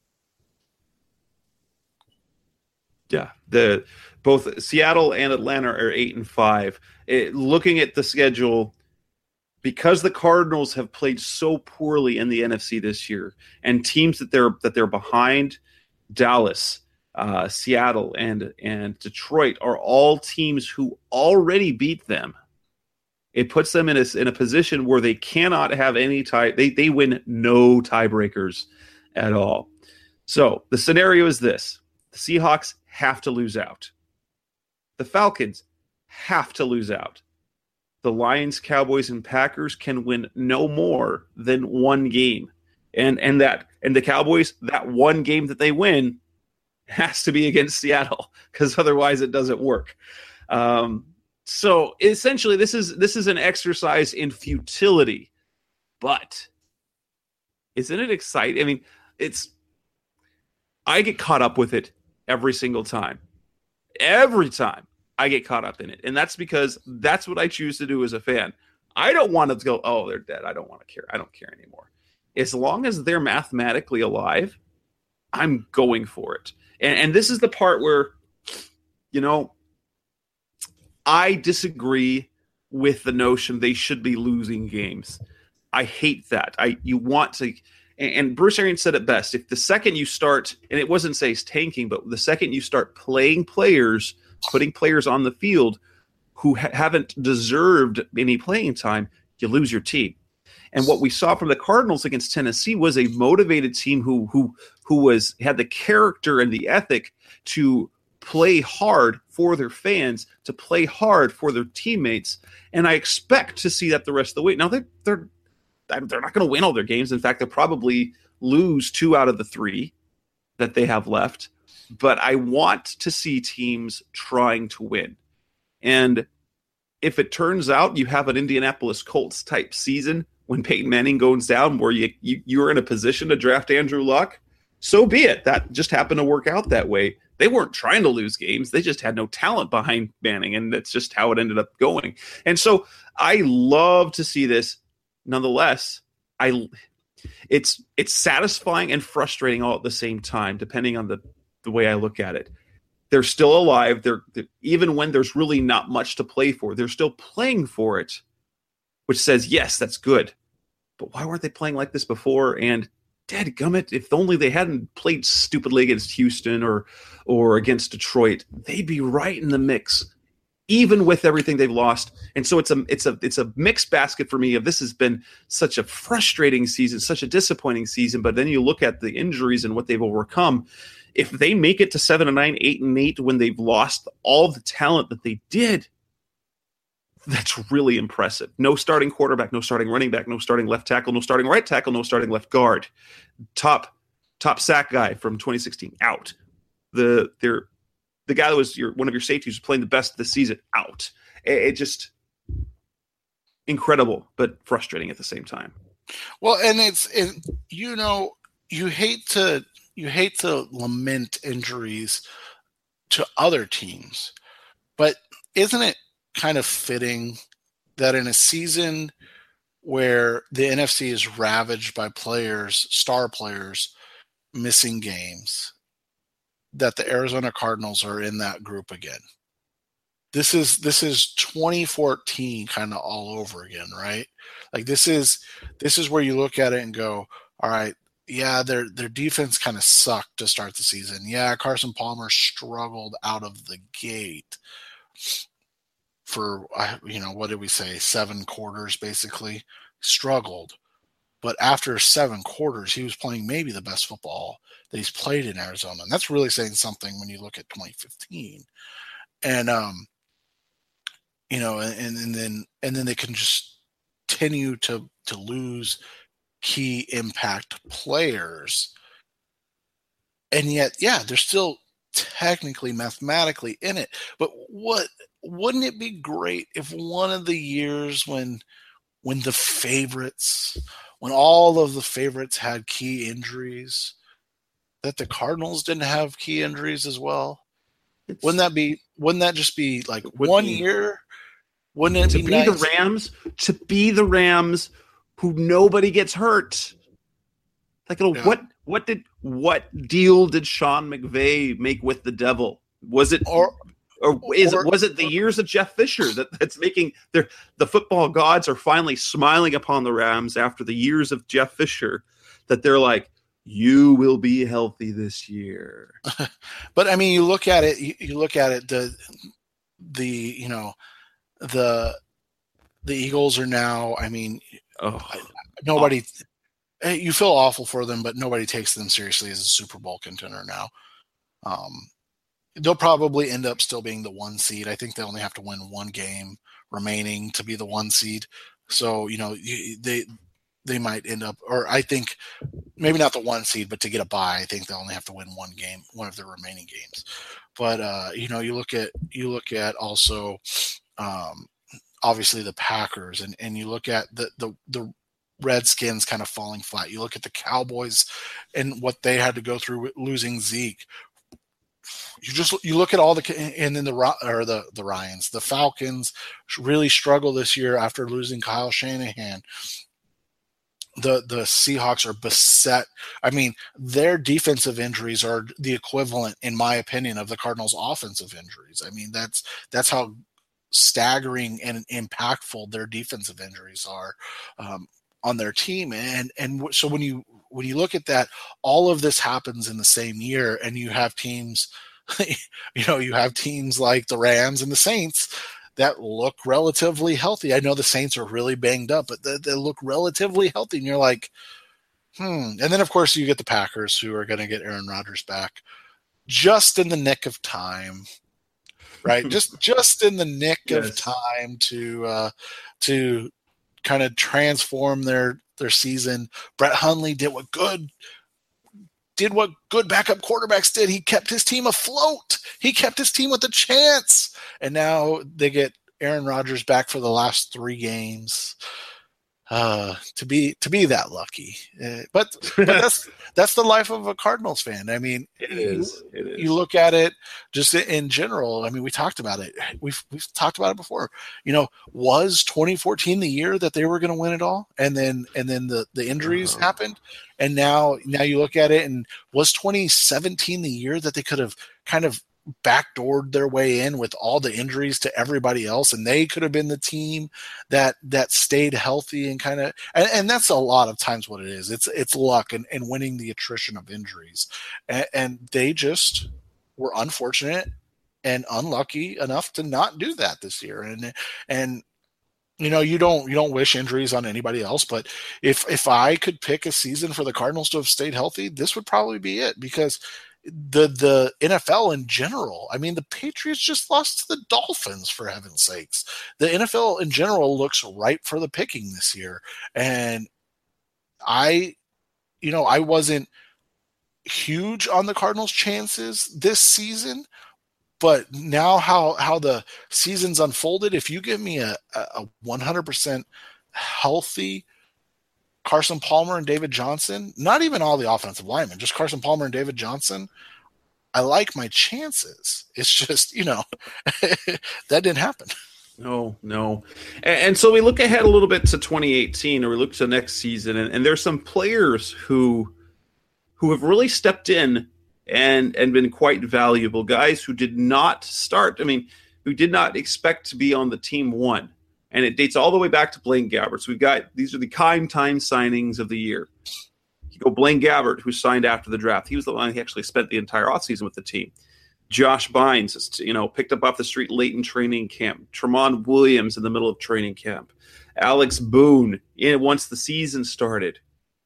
Yeah, the both Seattle and Atlanta are eight and five. It, looking at the schedule, because the Cardinals have played so poorly in the N F C this year, and teams that they're that they're behind, Dallas, uh, Seattle, and and Detroit are all teams who already beat them. It puts them in a in a position where they cannot have any tie. They they win no tiebreakers at all. So the scenario is this: the Seahawks have to lose out. The Falcons have to lose out. The Lions, Cowboys, and Packers can win no more than one game. And and that and the Cowboys, that one game that they win has to be against Seattle, because otherwise it doesn't work. Um, so essentially, this is this is an exercise in futility. But isn't it exciting? I mean, it's I get caught up with it every single time. Every time I get caught up in it. And that's because that's what I choose to do as a fan. I don't want to go, oh, they're dead. I don't want to care. I don't care anymore. As long as they're mathematically alive, I'm going for it. And, and this is the part where, you know, I disagree with the notion they should be losing games. I hate that. I you want to, and, and Bruce Arians said it best. If the second you start, and it wasn't say tanking, but the second you start playing players, putting players on the field who ha- haven't deserved any playing time, you lose your team. And what we saw from the Cardinals against Tennessee was a motivated team who who who was had the character and the ethic to play hard for their fans, to play hard for their teammates. And I expect to see that the rest of the way. Now they they're they're not going to win all their games. In fact, they'll probably lose two out of the three that they have left. But I want to see teams trying to win. And if it turns out you have an Indianapolis Colts type season when Peyton Manning goes down, where you, you you're in a position to draft Andrew Luck, so be it. That just happened to work out that way. They weren't trying to lose games. They just had no talent behind Manning, and that's just how it ended up going. And so I love to see this. Nonetheless, I it's it's satisfying and frustrating all at the same time, depending on the, the way I look at it. They're still alive. They're, they're even when there's really not much to play for, they're still playing for it, which says, yes, that's good. But why weren't they playing like this before? And dadgummit, if only they hadn't played stupidly against Houston or or against Detroit, they'd be right in the mix, even with everything they've lost. And so it's a it's a it's a mixed basket for me of this has been such a frustrating season, such a disappointing season. But then you look at the injuries and what they've overcome. If they make it to seven and nine, eight and eight when they've lost all the talent that they did, that's really impressive. No starting quarterback, no starting running back, no starting left tackle, no starting right tackle, no starting left guard. Top top sack guy from twenty sixteen out. The their the guy that was your one of your safeties was playing the best this season out. It, it just incredible, but frustrating at the same time. Well, and it's it, you know you hate to you hate to lament injuries to other teams, but isn't it kind of fitting that in a season where the N F C is ravaged by players, star players, missing games, that the Arizona Cardinals are in that group again? This is this is twenty fourteen kind of all over again, right? Like this is this is where you look at it and go, all right, yeah, their their defense kind of sucked to start the season. Yeah, Carson Palmer struggled out of the gate for, you know, what did we say, seven quarters basically, struggled. But after seven quarters, he was playing maybe the best football that he's played in Arizona. And that's really saying something when you look at twenty fifteen. And, um, you know, and, and then and then they can just continue to to lose key impact players. And yet, yeah, they're still technically, mathematically in it. But what wouldn't it be great if one of the years when when the favorites, when all of the favorites had key injuries, that the Cardinals didn't have key injuries as well? It's, wouldn't that be? Wouldn't that just be like one be, year? Wouldn't it to be, be nice? the Rams? To be the Rams, who nobody gets hurt. Like, yeah. what? What did? What deal did Sean McVay make with the devil? Was it? Or, Or is or, it, was it the years of Jeff Fisher that, that's making their the football gods are finally smiling upon the Rams after the years of Jeff Fisher, that they're like, you will be healthy this year. But I mean, you look at it, you, you look at it, the the you know the the Eagles are now, I mean, oh, nobody oh. you feel awful for them, but nobody takes them seriously as a Super Bowl contender now. Um They'll probably end up still being the one seed. I think they only have to win one game remaining to be the one seed. So, you know, they they might end up, or I think maybe not the one seed, but to get a bye, I think they only have to win one game, one of their remaining games. But uh, you know, you look at you look at also um, obviously the Packers, and, and you look at the the the Redskins kind of falling flat. You look at the Cowboys and what they had to go through with losing Zeke. You just you look at all the and then the or the the Ryans, the Falcons really struggle this year after losing Kyle Shanahan. The the Seahawks are beset. I mean, their defensive injuries are the equivalent, in my opinion, of the Cardinals' offensive injuries. I mean, that's that's how staggering and impactful their defensive injuries are um, on their team. And and so when you when you look at that, all of this happens in the same year, and you have teams, you know, you have teams like the Rams and the Saints that look relatively healthy. I know the Saints are really banged up, but they, they look relatively healthy, and you're like, hmm. And then, of course, you get the Packers, who are going to get Aaron Rodgers back just in the nick of time, right? just just in the nick yes. of time to uh, to kind of transform their their season. Brett Hundley did what good did what good backup quarterbacks did. He kept his team afloat. He kept his team with a chance. And now they get Aaron Rodgers back for the last three games. Uh, to be to be that lucky, uh, but but that's that's the life of a Cardinals fan. I mean, it is. You, it is. You look at it just in general. I mean, we talked about it. We've we've talked about it before. You know, was twenty fourteen the year that they were going to win it all, and then and then the the injuries uh-huh. happened, and now now you look at it, and was twenty seventeen the year that they could have kind of backdoored their way in with all the injuries to everybody else, and they could have been the team that that stayed healthy and kind of and, and that's a lot of times what it is. It's it's luck and, and winning the attrition of injuries, and, and they just were unfortunate and unlucky enough to not do that this year. And and you know, you don't you don't wish injuries on anybody else, but if if I could pick a season for the Cardinals to have stayed healthy, this would probably be it, because the the N F L in general, I mean, the Patriots just lost to the Dolphins, for heaven's sakes. The N F L in general looks ripe for the picking this year. And I, you know, I wasn't huge on the Cardinals' chances this season, but now how, how the season's unfolded, if you give me a, a one hundred percent healthy Carson Palmer and David Johnson, not even all the offensive linemen, just Carson Palmer and David Johnson, I like my chances. It's just, you know, that didn't happen. No, no. And, and so we look ahead a little bit to twenty eighteen, or we look to next season, and, and there's some players who who have really stepped in and, and been quite valuable. Guys who did not start, I mean, who did not expect to be on the team one. And it dates all the way back to Blaine Gabbert. So we've got, these are the kind time signings of the year. You go Blaine Gabbert, who signed after the draft. He was the one who actually spent the entire offseason with the team. Josh Bynes, you know, picked up off the street late in training camp. Tramon Williams in the middle of training camp. Alex Boone, in, once the season started.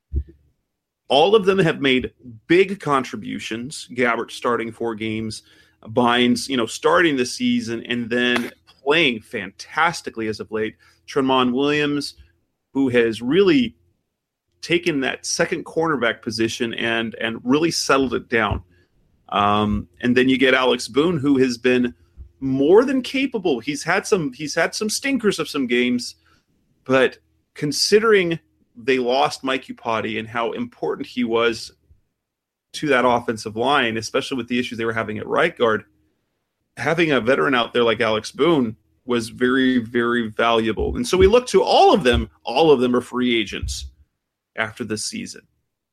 All of them have made big contributions. Gabbert starting four games. Bynes, you know, starting the season, and then playing fantastically as of late. Tramon Williams, who has really taken that second cornerback position and and really settled it down. Um, and then you get Alex Boone, who has been more than capable. He's had some he's had some stinkers of some games, but considering they lost Mike Iupati and how important he was to that offensive line, especially with the issues they were having at right guard, having a veteran out there like Alex Boone was very, very valuable. And so we look to all of them. All of them are free agents after this season.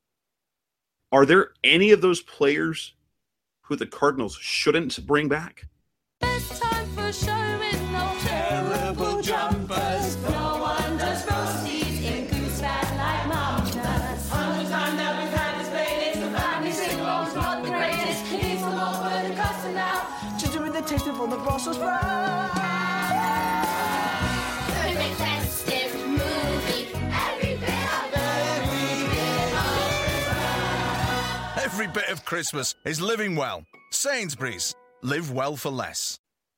Are there any of those players who the Cardinals shouldn't bring back? Best time for showing no terrible jumpers. No one does roasties in goose fat like Mom does. Hundred times that we've had this play, it's the family sing-along's not the greatest. He's the more for the cussing out. Ginger with the taste of all the Brussels sprouts. Perfect festive movie. Every bit of Every bit of Christmas is living well. Sainsbury's. Live well for less.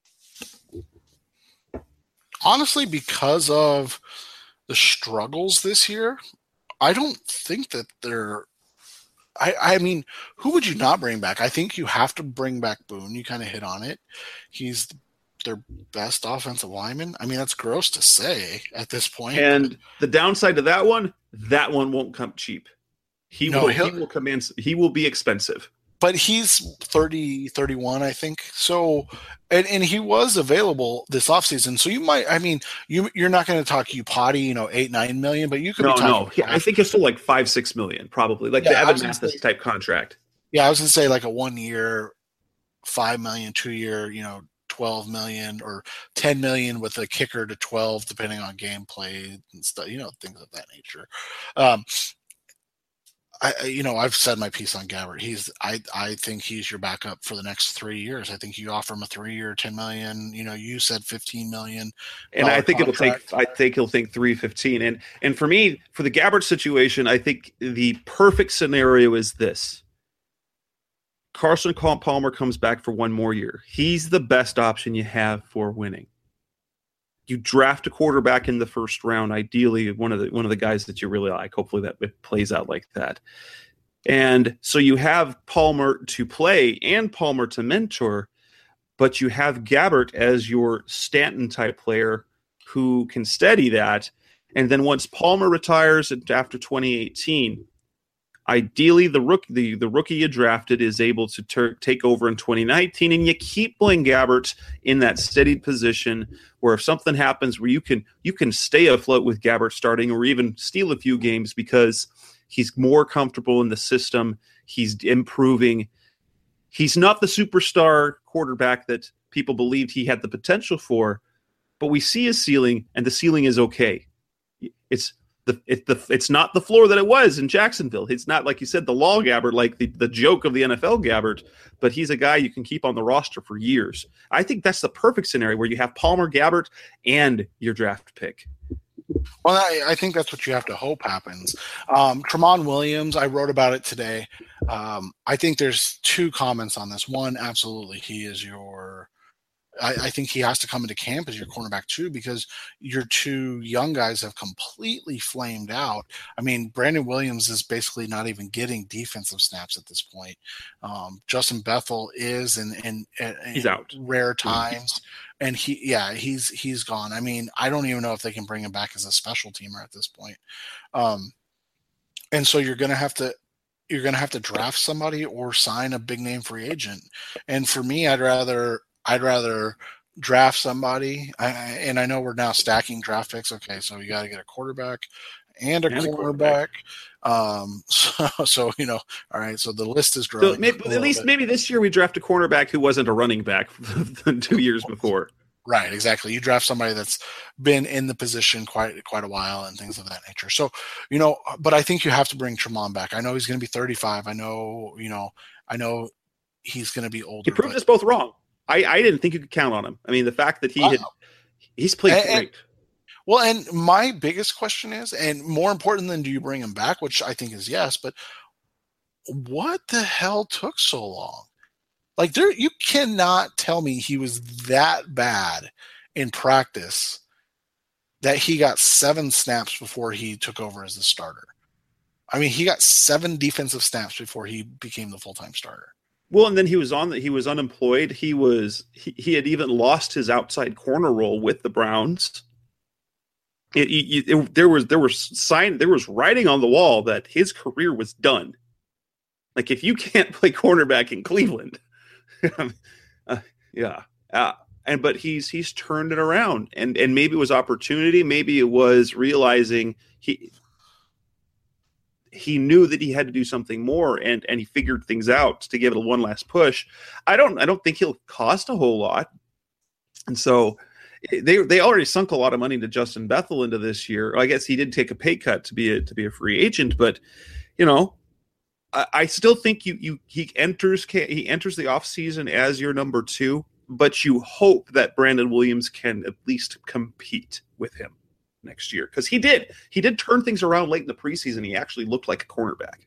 Honestly, because of the struggles this year, I don't think that they're I, I mean, who would you not bring back? I think you have to bring back Boone. You kind of hit on it. He's their best offensive lineman. I mean, that's gross to say at this point. And the downside to that one, that one won't come cheap. He No, will he'll- he will come in he will be expensive. But he's thirty, thirty-one, I think. So, and, and he was available this offseason. So you might, I mean, you, you're not going to talk Iupati, you know, eight, nine million, but you could No, be no. talking. He- I think it's still like five, six million, probably. Like Yeah, the I Evan was gonna Mathis say- type contract. Yeah, I was going to say like a one year, five million, two year, you know, twelve million or ten million with a kicker to twelve, depending on gameplay and stuff, you know, things of that nature. Um, I, I- you know, I've said my piece on Gabbert. He's, I, I think he's your backup for the next three years. I think you offer him a three-year, ten million. You know, you said fifteen million. And I dollar think it'll contract. take. I think he'll think three fifteen. And and for me, for the Gabbert situation, I think the perfect scenario is this: Carson Palmer comes back for one more year. He's the best option you have for winning. You draft a quarterback in the first round, ideally one of the one of the guys that you really like. Hopefully that it plays out like that. And so you have Palmer to play and Palmer to mentor. but you have Gabbert as your Stanton type player who can steady that. And then once Palmer retires after twenty eighteen, ideally the rookie, the, the rookie you drafted is able to ter- take over in twenty nineteen, and you keep playing Gabbert in that steadied position where if something happens where you can you can stay afloat with Gabbert starting or even steal a few games because he's more comfortable in the system, he's improving. He's not the superstar quarterback that people believed he had the potential for, but we see his ceiling, and the ceiling is okay. It's the it's the it's not the floor that it was in Jacksonville. It's not, like you said, the law Gabbert, like the, the joke of the N F L Gabbert, but he's a guy you can keep on the roster for years. I think that's the perfect scenario where you have Palmer, Gabbert, and your draft pick. Well, I, I think that's what you have to hope happens. Um, Tramon Williams, I wrote about it today. Um, I think there's two comments on this. One, absolutely, he is your I, I think he has to come into camp as your cornerback too, because your two young guys have completely flamed out. I mean, Brandon Williams is basically not even getting defensive snaps at this point. Um, Justin Bethel is in, in, in he's out rare times, and he yeah he's he's gone. I mean, I don't even know if they can bring him back as a special teamer at this point. Um, and so you're gonna have to. You're going to have to draft somebody or sign a big name free agent. And for me, I'd rather, I'd rather draft somebody. I, and I know we're now stacking draft picks. Okay. So you got to get a quarterback and a and cornerback. Um, so, so, you know, all right. So the list is growing. So maybe, at least bit. maybe this year we draft a cornerback who wasn't a running back two years before. Right, exactly. You draft somebody that's been in the position quite quite a while and things of that nature. So, you know, but I think you have to bring Tramon back. I know he's going to be thirty-five. I know, you know, I know he's going to be older. He proved us both wrong. I, I didn't think you could count on him. I mean, the fact that he had, he's played and, great. And, well, and my biggest question is, and more important than do you bring him back, which I think is yes, but what the hell took so long? Like, there, you cannot tell me he was that bad in practice that he got seven snaps before he took over as the starter. I mean, he got seven defensive snaps before he became the full-time starter. Well, and then he was on the, he was unemployed. He was he, he had even lost his outside corner role with the Browns. It, it, it, there was there was sign there was writing on the wall that his career was done. Like, if you can't play cornerback in Cleveland. uh, yeah, uh, and but he's he's turned it around, and and maybe it was opportunity, maybe it was realizing he he knew that he had to do something more, and and he figured things out to give it a one last push. I don't I don't think he'll cost a whole lot, and so they they already sunk a lot of money to Justin Bethel into this year. I guess he did take a pay cut to be a to be a free agent, but you know. I still think you you he enters he enters the offseason as your number two, but you hope that Brandon Williams can at least compete with him next year, because he did he did turn things around late in the preseason. He actually looked like a cornerback.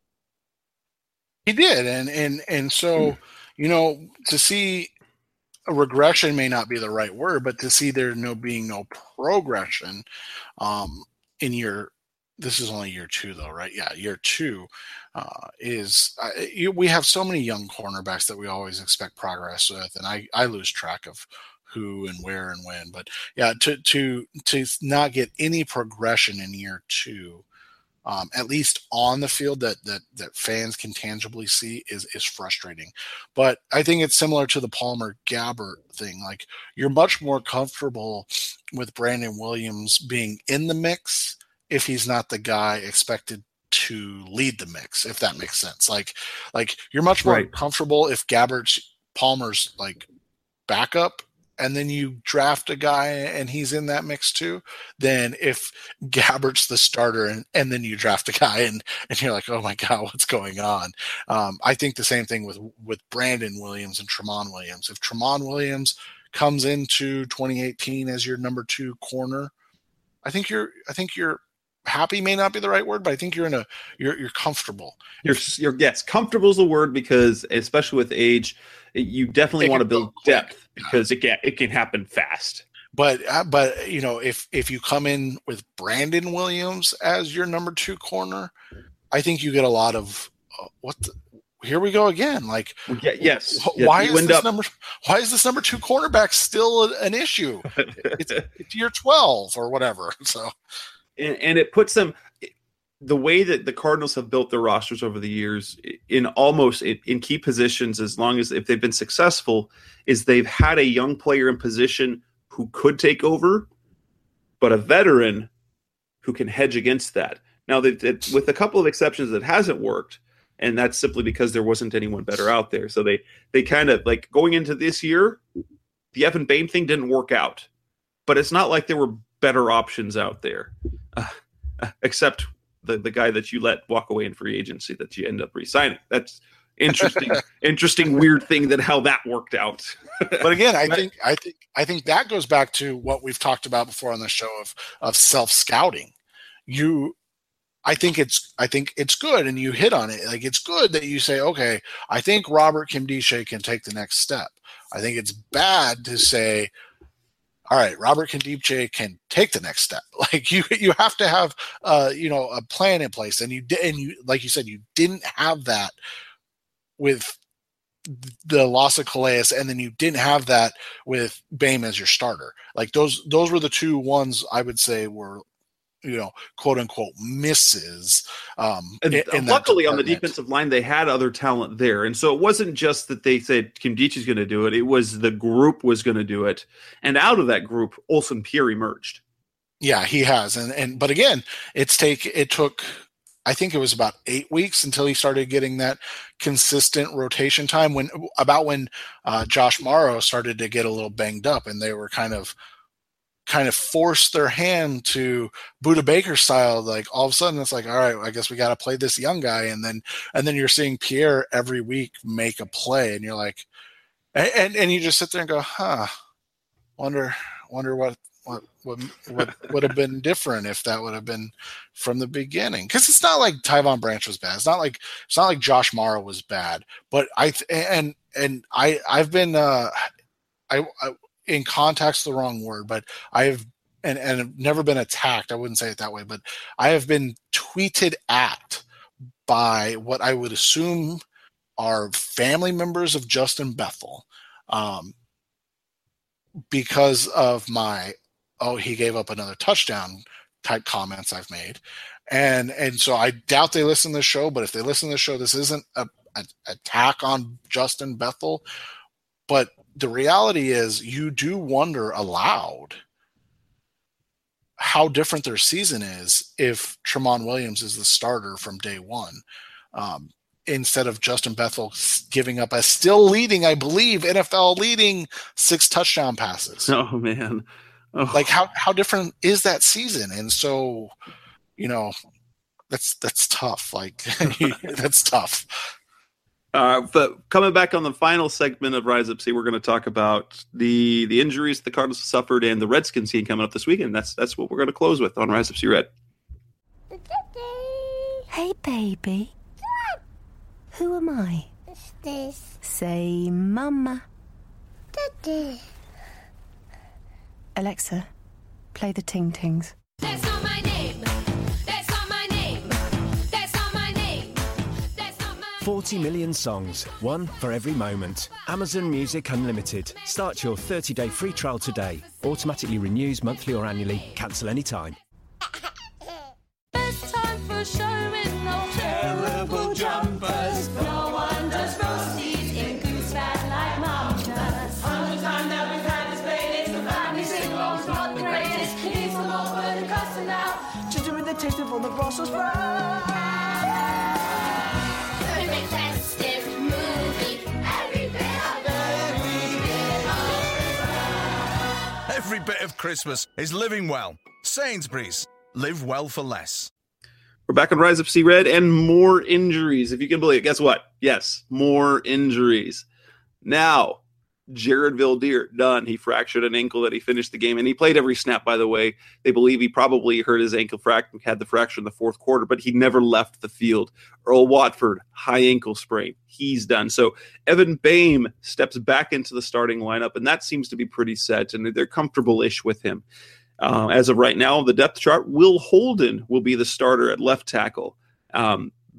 He did, and and and so mm. you know, to see a regression may not be the right word, but to see there no being no progression um, in your. This is only year two, though, right? Yeah, year two uh, is uh, you, we have so many young cornerbacks that we always expect progress with, and I, I lose track of who and where and when. But yeah, to to to not get any progression in year two, um, at least on the field that that that fans can tangibly see, is is frustrating. But I think it's similar to the Palmer Gabbert thing. Like, you're much more comfortable with Brandon Williams being in the mix if he's not the guy expected to lead the mix, if that makes sense. Like, like you're much more right. comfortable if Gabbert's Palmer's like backup, and then you draft a guy and he's in that mix too, than if Gabbert's the starter and, and then you draft a guy and, and you're like, oh my God, what's going on? Um, I think the same thing with, with Brandon Williams and Tramon Williams. If Tramon Williams comes into twenty eighteen as your number two corner, I think you're, I think you're, happy may not be the right word, but I think you're in a you're you're comfortable. You're you're yes, comfortable is the word, because especially with age, you definitely want to build depth because it can it can happen fast. But uh, but you know, if if you come in with Brandon Williams as your number two corner, I think you get a lot of uh, what the, here we go again. Like, yeah, yes. Why yes, is this up... number? Why is this number two cornerback still an issue? it's, it's year twelve or whatever. So, and, and it puts them the way that the Cardinals have built their rosters over the years in almost in, in key positions. As long as if they've been successful, is they've had a young player in position who could take over, but a veteran who can hedge against that. Now, that, that with a couple of exceptions, that hasn't worked. And that's simply because there wasn't anyone better out there. So they they kind of like going into this year, the Evan Boehm thing didn't work out. But it's not like there were better options out there, uh, except the, the guy that you let walk away in free agency that you end up re-signing. That's interesting, interesting, weird thing that how that worked out. But again, I think I think I think that goes back to what we've talked about before on the show of of self-scouting. You. I think it's I think it's good, and you hit on it. Like, it's good that you say, okay, I think Robert Nkemdiche can take the next step. I think it's bad to say, all right, Robert Nkemdiche can take the next step. Like, you you have to have uh you know a plan in place, and you and you like you said, you didn't have that with the loss of Calais, and then you didn't have that with Boehm as your starter. Like, those those were the two ones I would say were, you know, quote unquote misses. Um, and in luckily on the defensive line, they had other talent there. And so it wasn't just that they said Nkemdiche is going to do it. It was the group was going to do it. And out of that group, Olsen Pierre emerged. Yeah, he has. And, and, but again, it's take, it took, I think it was about eight weeks until he started getting that consistent rotation time when about when uh, Josh Morrow started to get a little banged up, and they were kind of, kind of forced their hand to Budda Baker style. Like, all of a sudden it's like, all right, I guess we got to play this young guy. And then, and then you're seeing Pierre every week make a play, and you're like, and, and, and you just sit there and go, huh, wonder, wonder what, what, what, what would have been different if that would have been from the beginning. Cause it's not like Tyvon Branch was bad. It's not like, it's not like Josh Morrow was bad, but I, and, and I, I've been, uh, I, I in context, the wrong word, but I have, and, and have never been attacked. I wouldn't say it that way, but I have been tweeted at by what I would assume are family members of Justin Bethel, um, because of my, oh, he gave up another touchdown type comments I've made. And, and so I doubt they listen to the show, but if they listen to the show, this isn't a, a attack on Justin Bethel, but the reality is you do wonder aloud how different their season is if Tramon Williams is the starter from day one, um, instead of Justin Bethel giving up a still leading, I believe, N F L leading six touchdown passes. Oh, man. Oh. Like, how, how different is that season? And so, you know, that's, that's tough. Like, that's tough. Uh, but coming back on the final segment of Rise Up C, we're going to talk about the the injuries the Cardinals suffered and the Redskins scene coming up this weekend. That's that's what we're going to close with on Rise Up C Red. Hey, baby. Who am I? It's this. Say, Mama. Daddy. Alexa, play the Ting Tings. That's not my name. That's not my name. That's not my name. That's not my forty million songs, one for every moment. Amazon Music Unlimited. Start your thirty-day free trial today. Automatically renews monthly or annually. Cancel anytime. Best time for showing no terrible jumpers. No one does roasties in goose fat like Mom does. On the time that we've had this playlist, the family sing-along's not the greatest. It's the more for the cussing out. Ginger with the taste of all the Brussels sprouts. Perfect festive movie. Every bit of every bit of Every bit of Christmas is living well. Sainsbury's. Live well for less. We're back on Rise Up C Red and more injuries. If you can believe it, guess what? Yes, more injuries. Now, Jared Vildeer, done. He fractured an ankle that he finished the game, and he played every snap, by the way. They believe he probably hurt his ankle, frac- had the fracture in the fourth quarter, but he never left the field. Earl Watford, high ankle sprain. He's done. So Evan Boehm steps back into the starting lineup, and that seems to be pretty set, and they're comfortable-ish with him. Uh, as of right now, the depth chart, Will Holden will be the starter at left tackle. Um,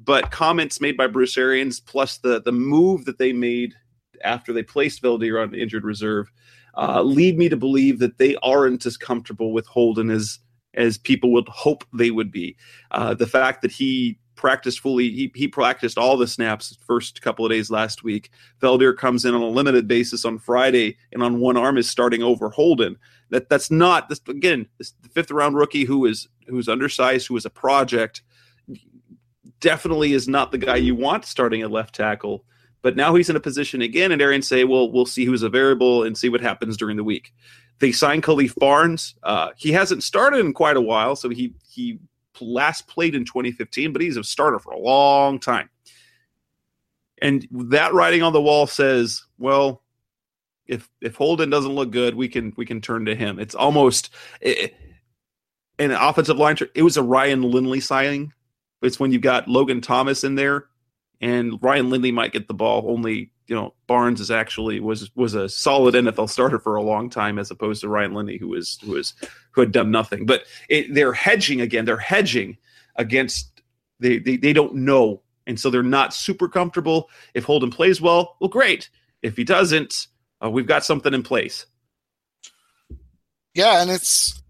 but comments made by Bruce Arians, plus the the move that they made after they placed Valdir on injured reserve, uh, lead me to believe that they aren't as comfortable with Holden as as people would hope they would be. Uh, the fact that he practiced fully, he, he practiced all the snaps first couple of days last week. Valdir comes in on a limited basis on Friday, and on one arm is starting over Holden. That that's not this again. This the fifth round rookie who is who's undersized, who is a project, definitely is not the guy you want starting at left tackle. But now he's in a position again, and Arians say, well, we'll see who's a variable and see what happens during the week. They signed Khalif Barnes. Uh, he hasn't started in quite a while, so he he last played in twenty fifteen, but he's a starter for a long time. And that writing on the wall says, well, if if Holden doesn't look good, we can we can turn to him. It's almost it, an offensive line. It was a Ryan Lindley signing. It's when you've got Logan Thomas in there, and Ryan Lindley might get the ball. Only, you know, Barnes is actually was was a solid N F L starter for a long time, as opposed to Ryan Lindley, who was who was who had done nothing. But it, they're hedging again. They're hedging against. They, they they don't know, and so they're not super comfortable. If Holden plays well, well, great. If he doesn't, uh, we've got something in place. Yeah, and it's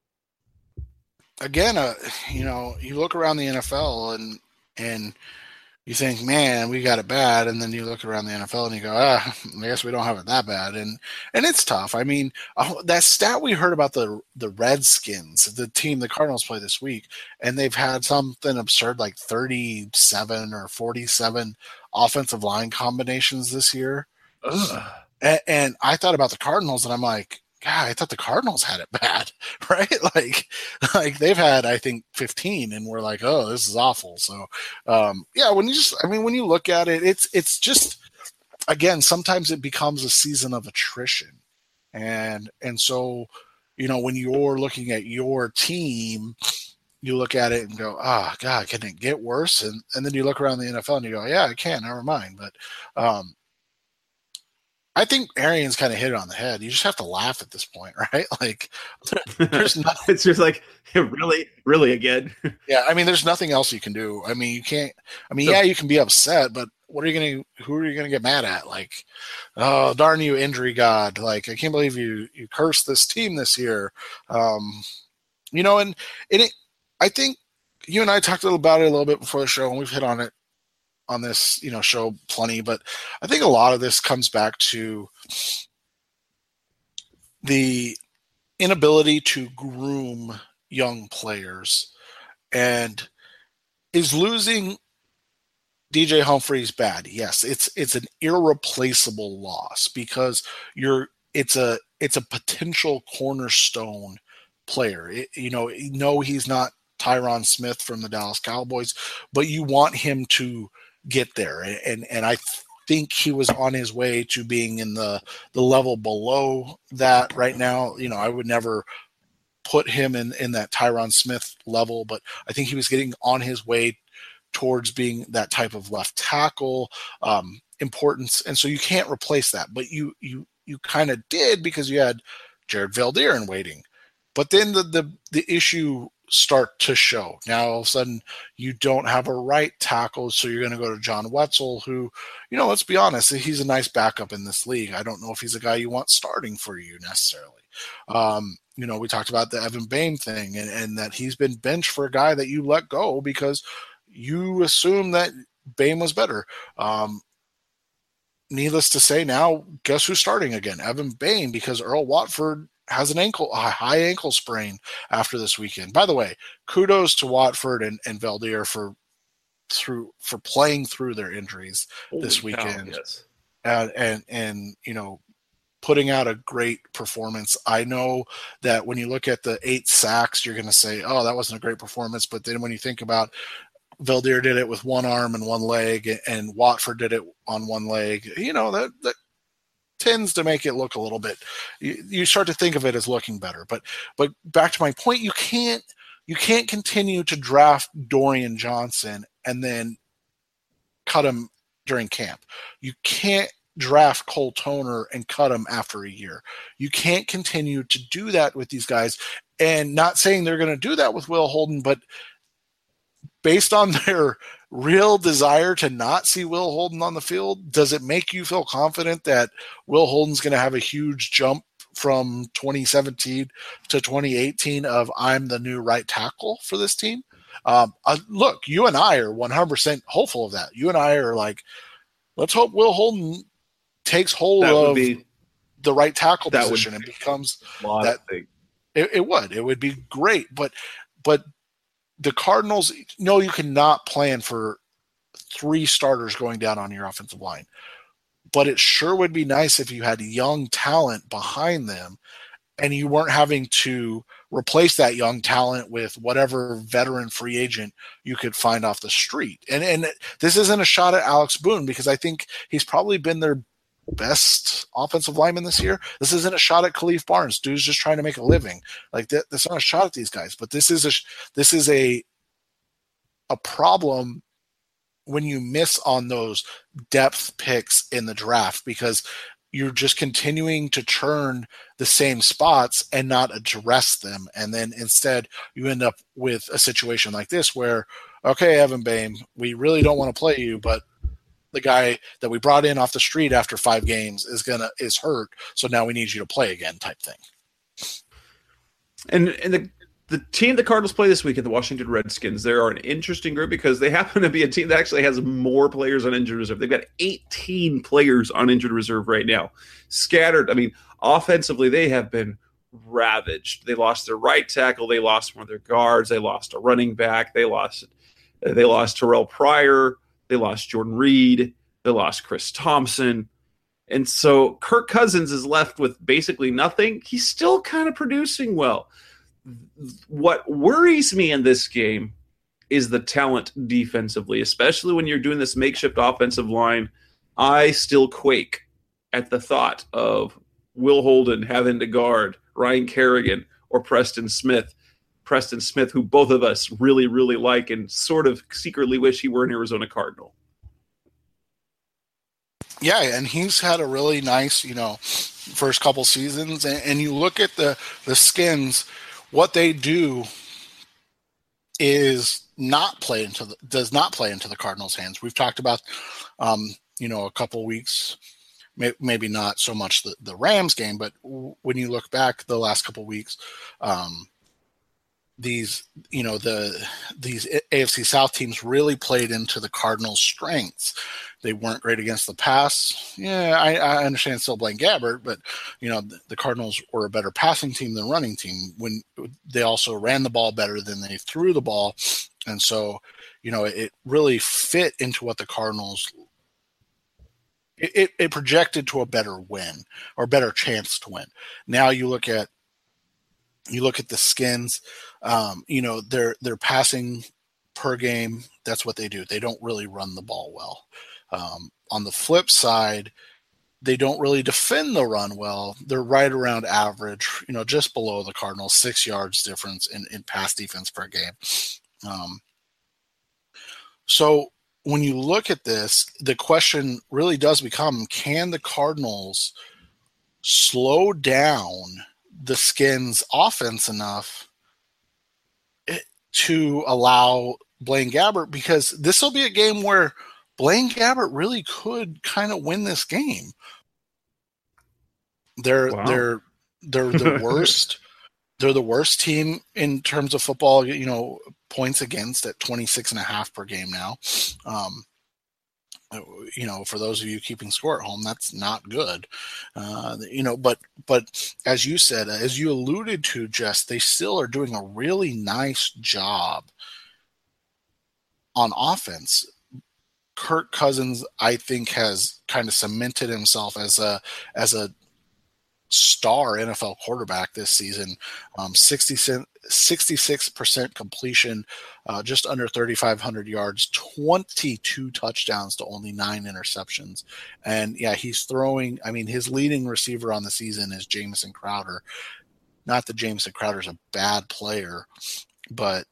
again, uh, you know, you look around the N F L and and. You think, man, we got it bad, and then you look around the N F L and you go, ah, I guess we don't have it that bad, and and it's tough. I mean, uh, that stat we heard about the the Redskins, the team the Cardinals play this week, and they've had something absurd like thirty-seven or forty-seven offensive line combinations this year. And, and I thought about the Cardinals, and I'm like, God, I thought the Cardinals had it bad, right? Like, like they've had, I think, fifteen, and we're like, oh, this is awful. So, um, yeah, when you just, I mean, when you look at it, it's, it's just, again, sometimes it becomes a season of attrition. And, and so, you know, when you're looking at your team, you look at it and go, oh, God, can it get worse? And, and then you look around the N F L and you go, yeah, it can, never mind. But, um, I think Arians kind of hit it on the head. You just have to laugh at this point, right? Like, there's nothing. It's just like, really, really again. Yeah, I mean, there's nothing else you can do. I mean, you can't. I mean, yeah, you can be upset, but what are you going to? Who are you going to get mad at? Like, oh, darn you, injury god! Like, I can't believe you you cursed this team this year. Um, you know, and, and it, I think you and I talked a little about it a little bit before the show, and we've hit on it on this, you know, show plenty, but I think a lot of this comes back to the inability to groom young players. And is losing D J Humphries bad? Yes, it's it's an irreplaceable loss because you're it's a it's a potential cornerstone player. It, you know, no, he's not Tyron Smith from the Dallas Cowboys, but you want him to get there, and and I think he was on his way to being in the the level below that right now. You know, I would never put him in in that Tyron Smith level, but I think he was getting on his way towards being that type of left tackle um, importance, and so you can't replace that. But you you you kind of did because you had Jared Valdir in waiting, but then the the the issue start to show. Now all of a sudden you don't have a right tackle, so you're going to go to John Wetzel, who, you know, let's be honest, he's a nice backup in this league. I don't know if he's a guy you want starting for you necessarily. Um, you know, we talked about the Evan Boehm thing, and, and that he's been benched for a guy that you let go because you assume that Boehm was better. Um, needless to say, now guess who's starting again? Evan Boehm, because Earl Watford has an ankle, a high ankle sprain after this weekend. By the way, kudos to Watford and, and Valdir for through for playing through their injuries Holy this weekend, cow, yes. and, and and you know, putting out a great performance. I know that when you look at the eight sacks, you're going to say, "Oh, that wasn't a great performance," but then when you think about Valdir did it with one arm and one leg, and Watford did it on one leg, you know, that that. tends to make it look a little bit, you, you start to think of it as looking better. But but back to my point, you can't you can't continue to draft Dorian Johnson and then cut him during camp. You can't draft Cole Toner and cut him after a year. You can't continue to do that with these guys. And not saying they're going to do that with Will Holden, but based on their real desire to not see Will Holden on the field? Does it make you feel confident that Will Holden's going to have a huge jump from twenty seventeen to twenty eighteen of I'm the new right tackle for this team? Um, uh, look, you and I are one hundred percent hopeful of that. You and I are like, let's hope Will Holden takes hold That would of be, the right tackle that position would and becomes lot that. of things. It, it would. It would be great. But but the Cardinals, no, you cannot plan for three starters going down on your offensive line. But it sure would be nice if you had young talent behind them and you weren't having to replace that young talent with whatever veteran free agent you could find off the street. And and this isn't a shot at Alex Boone, because I think he's probably been their best offensive lineman this year. This isn't a shot at Khalif Barnes. Dude's just trying to make a living. Like that, that's not a shot at these guys. But this is a this is a a problem when you miss on those depth picks in the draft, because you're just continuing to churn the same spots and not address them. And then instead you end up with a situation like this where, okay, Evan Boehm, we really don't want to play you, but the guy that we brought in off the street after five games is gonna is hurt, so now we need you to play again, type thing. And and the the team the Cardinals play this week at the Washington Redskins, they are an interesting group because they happen to be a team that actually has more players on injured reserve. They've got eighteen players on injured reserve right now, scattered. I mean, offensively, they have been ravaged. They lost their right tackle, they lost one of their guards, they lost a running back, they lost they lost Terrell Pryor. They lost Jordan Reed. They lost Chris Thompson. And so Kirk Cousins is left with basically nothing. He's still kind of producing well. What worries me in this game is the talent defensively, especially when you're doing this makeshift offensive line. I still quake at the thought of Will Holden having to guard Ryan Kerrigan or Preston Smith. Preston Smith, who both of us really, really like and sort of secretly wish he were an Arizona Cardinal. Yeah, and he's had a really nice, you know, first couple seasons. And, and you look at the, the Skins, what they do is not play into the does not play into the Cardinals' hands. We've talked about, um, you know, a couple weeks, may, maybe not so much the, the Rams game, but w- when you look back the last couple weeks, um, these, you know, the these A F C South teams really played into the Cardinals' strengths. They weren't great against the pass. Yeah, I, I understand still Blaine Gabbert, but, you know, the, the Cardinals were a better passing team than running team. When they also ran the ball better than they threw the ball. And so, you know, it really fit into what the Cardinals it, it, it projected to a better win or better chance to win. Now you look at you look at the Skins, um, you know, they're they're passing per game. That's what they do. They don't really run the ball well. Um, on the flip side, they don't really defend the run well. They're right around average, you know, just below the Cardinals, six yards difference in, in pass defense per game. Um, so when you look at this, the question really does become, can the Cardinals slow down the Skins offense enough to allow Blaine Gabbert? Because this will be a game where Blaine Gabbert really could kind of win this game. They're wow. they're they're the worst. They're the worst team in terms of football, you know, points against at twenty-six and a half per game now. Um, you know, for those of you keeping score at home, that's not good. Uh, you know, but but as you said, as you alluded to, Jess, they still are doing a really nice job on offense. Kirk Cousins, I think, has kind of cemented himself as a as a star N F L quarterback this season. Um, sixty-six percent completion, uh, just under thirty-five hundred yards, twenty-two touchdowns to only nine interceptions. And, yeah, he's throwing – I mean, his leading receiver on the season is Jamison Crowder. Not that Jamison Crowder's a bad player, but –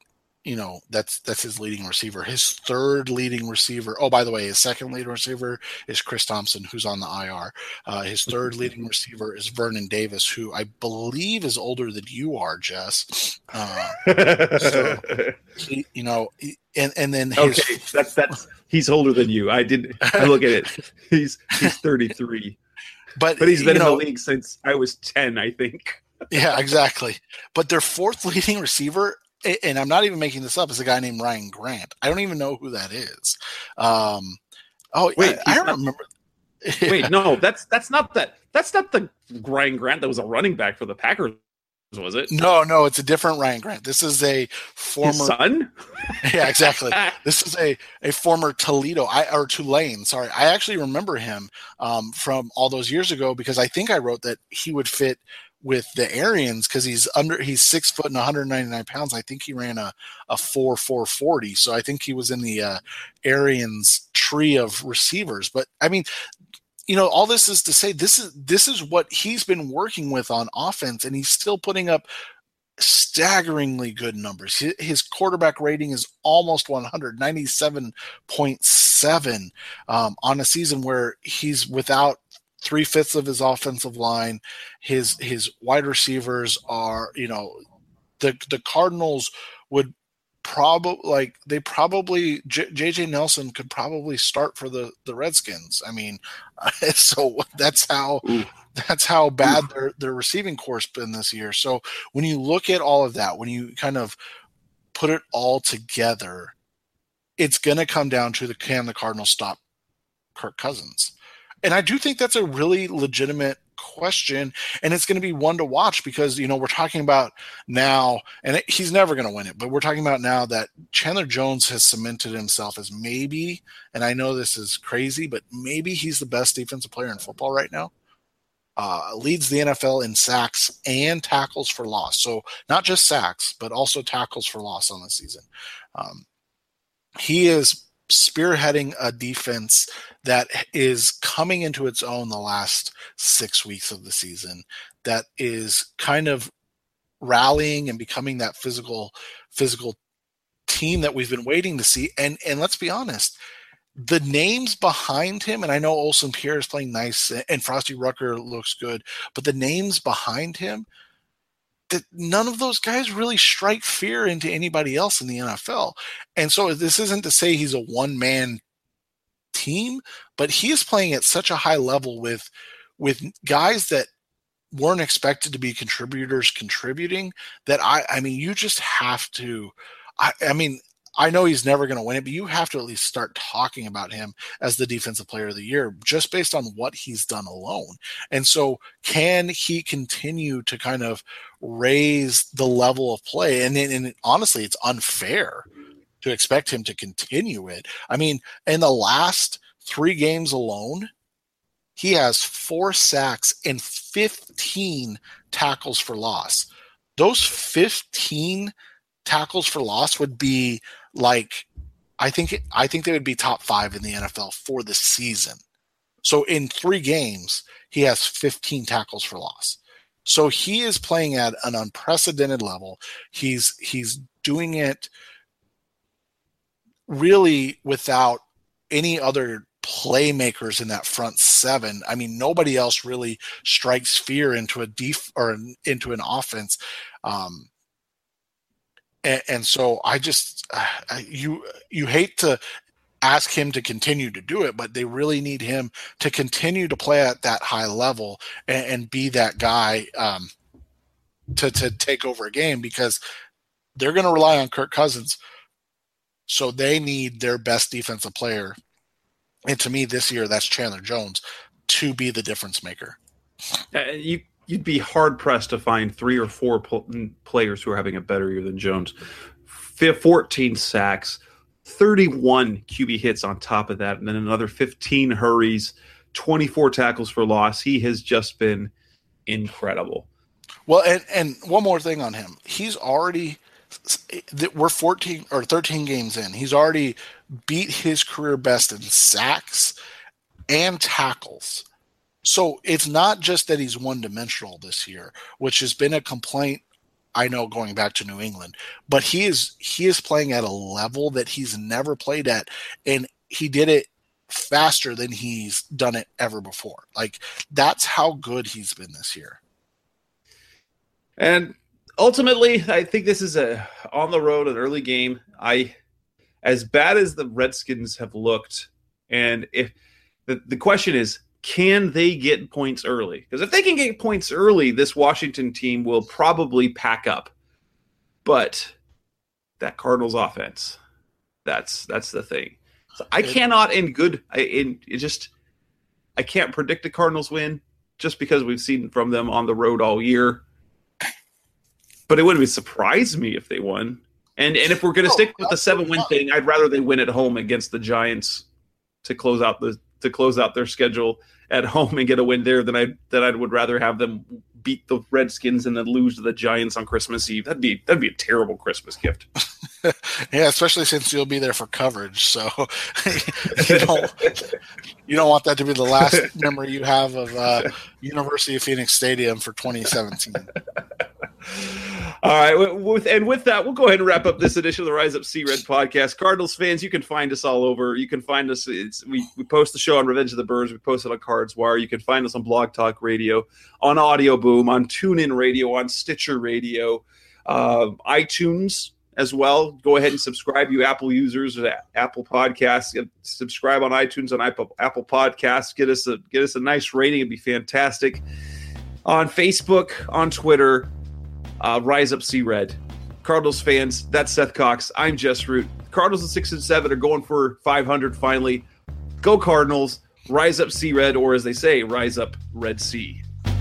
you know, that's that's his leading receiver. His third leading receiver. Oh, by the way, his second leading receiver is Chris Thompson, who's on the I R. Uh, his third leading receiver is Vernon Davis, who I believe is older than you are, Jess. Uh, so he, you know, and and then his, okay, that's that's he's older than you. I did. I look at it. He's he's thirty-three, but but he's been in know, the league since I was ten, I think. Yeah, exactly. But their fourth leading receiver, and I'm not even making this up, is a guy named Ryan Grant. I don't even know who that is. Um, oh, wait, I, I don't not, remember. Wait, no, that's that's not that. That's not the Ryan Grant that was a running back for the Packers, was it? No, no, it's a different Ryan Grant. This is a former His son. Yeah, exactly. This is a, a former Toledo I, or Tulane. Sorry, I actually remember him um, from all those years ago because I think I wrote that he would fit with the Arians because he's under he's six foot and one hundred ninety-nine pounds. I think he ran a a four four forty. So I think he was in the uh, Arians tree of receivers. But I mean, you know, all this is to say this is this is what he's been working with on offense, and he's still putting up staggeringly good numbers. His quarterback rating is almost one hundred, ninety-seven point seven um, on a season where he's without three-fifths of his offensive line. His his wide receivers are, you know, the the Cardinals would probably like they probably J J Nelson could probably start for the the Redskins. I mean, so that's how Ooh. that's how bad Ooh. their their receiving core's been this year. So when you look at all of that, when you kind of put it all together, it's going to come down to the can the Cardinals stop Kirk Cousins? And I do think that's a really legitimate question, and it's going to be one to watch because, you know, we're talking about now, and it, he's never going to win it, but we're talking about now that Chandler Jones has cemented himself as maybe, and I know this is crazy, but maybe he's the best defensive player in football right now. Uh, leads the N F L in sacks and tackles for loss. So not just sacks, but also tackles for loss on the season. Um, he is spearheading a defense that is coming into its own the last six weeks of the season, that is kind of rallying and becoming that physical physical team that we've been waiting to see. And and let's be honest, the names behind him, and I know Olsen Pierre is playing nice and Frosty Rucker looks good, but the names behind him, that none of those guys really strike fear into anybody else in the N F L. And so this isn't to say he's a one-man team, but he is playing at such a high level with with guys that weren't expected to be contributors contributing that I I mean you just have to I, I mean I know he's never going to win it, but you have to at least start talking about him as the defensive player of the year just based on what he's done alone. And so can he continue to kind of raise the level of play? And, and honestly, it's unfair to expect him to continue it. I mean, in the last three games alone, he has four sacks and fifteen tackles for loss. Those fifteen tackles for loss would be like, I think, I think they would be top five in the N F L for the season. So in three games, he has fifteen tackles for loss. So he is playing at an unprecedented level. He's, he's doing it really without any other playmakers in that front seven. I mean, nobody else really strikes fear into a def or into an offense. Um, and, and so I just, uh, you, you hate to ask him to continue to do it, but they really need him to continue to play at that high level and, and be that guy um, to, to take over a game, because they're going to rely on Kirk Cousins. So they need their best defensive player. And to me this year, that's Chandler Jones, to be the difference maker. Uh, you, you'd be hard pressed to find three or four pl- players who are having a better year than Jones. fourteen sacks, thirty-one Q B hits on top of that, and then another fifteen hurries, twenty-four tackles for loss. He has just been incredible. Well, and, and one more thing on him. He's already – we're fourteen or thirteen games in. He's already beat his career best in sacks and tackles. So it's not just that he's one-dimensional this year, which has been a complaint I know going back to New England, but he is he is playing at a level that he's never played at, and he did it faster than he's done it ever before. Like, that's how good he's been this year. And ultimately, I think this is a on the road, an early game. I, as bad as the Redskins have looked, and if the, the question is, can they get points early? Because if they can get points early, this Washington team will probably pack up. But that Cardinals offense, that's that's the thing. So I cannot, in good, I, in it just, I can't predict the Cardinals win just because we've seen from them on the road all year. But it wouldn't surprise me if they won. And and if we're going to oh, stick with the seven win thing, I'd rather they win at home against the Giants to close out the to close out their schedule at home and get a win there than I that I would rather have them beat the Redskins and then lose to the Giants on Christmas Eve. That'd be that'd be a terrible Christmas gift. Yeah, especially since you'll be there for coverage, so you don't you don't want that to be the last memory you have of uh, University of Phoenix Stadium for twenty seventeen. All right, with and with that, we'll go ahead and wrap up this edition of the Rise Up Sea Red podcast. Cardinals fans, you can find us all over. You can find us. It's, we we post the show on Revenge of the Birds. We post it on Cards Wire. You can find us on Blog Talk Radio, on Audio Boom, on TuneIn Radio, on Stitcher Radio, uh, iTunes as well. Go ahead and subscribe, you Apple users, at Apple Podcasts. Subscribe on iTunes, on Apple Apple Podcasts. Get us a get us a nice rating. It'd be fantastic. On Facebook, on Twitter. Uh, Rise Up Sea Red. Cardinals fans, that's Seth Cox. I'm Jess Root. Cardinals at six and seven are going for five hundred finally. Go Cardinals. Rise Up Sea Red, or as they say, Rise Up Red Sea.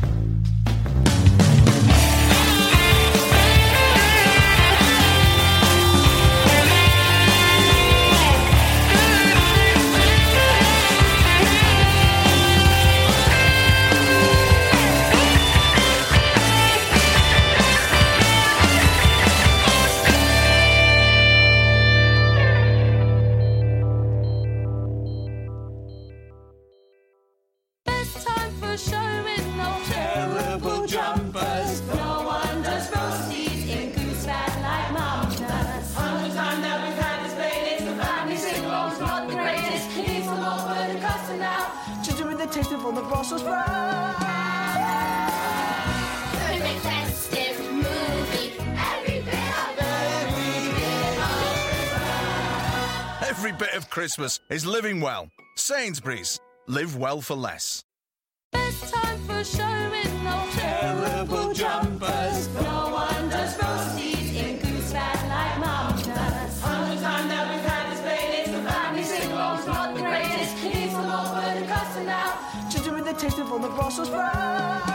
On the Brussels sprouts. Perfect festive movie. Every bit of every bit of Every bit of Christmas is living well. Sainsbury's. Live well for less. Best time for showing no terrible jumpers. No one does roasties in goose fat like Mama does. Hundred times that we've had this play, it's the family sing-alongs, not the greatest. It's the moment of cussing out. The taste of on the Brussels sprouts.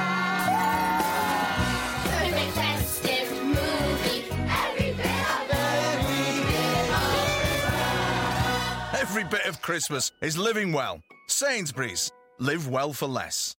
Perfect festive movie. Every bit of every bit of Every bit of Christmas is living well. Sainsbury's. Live well for less.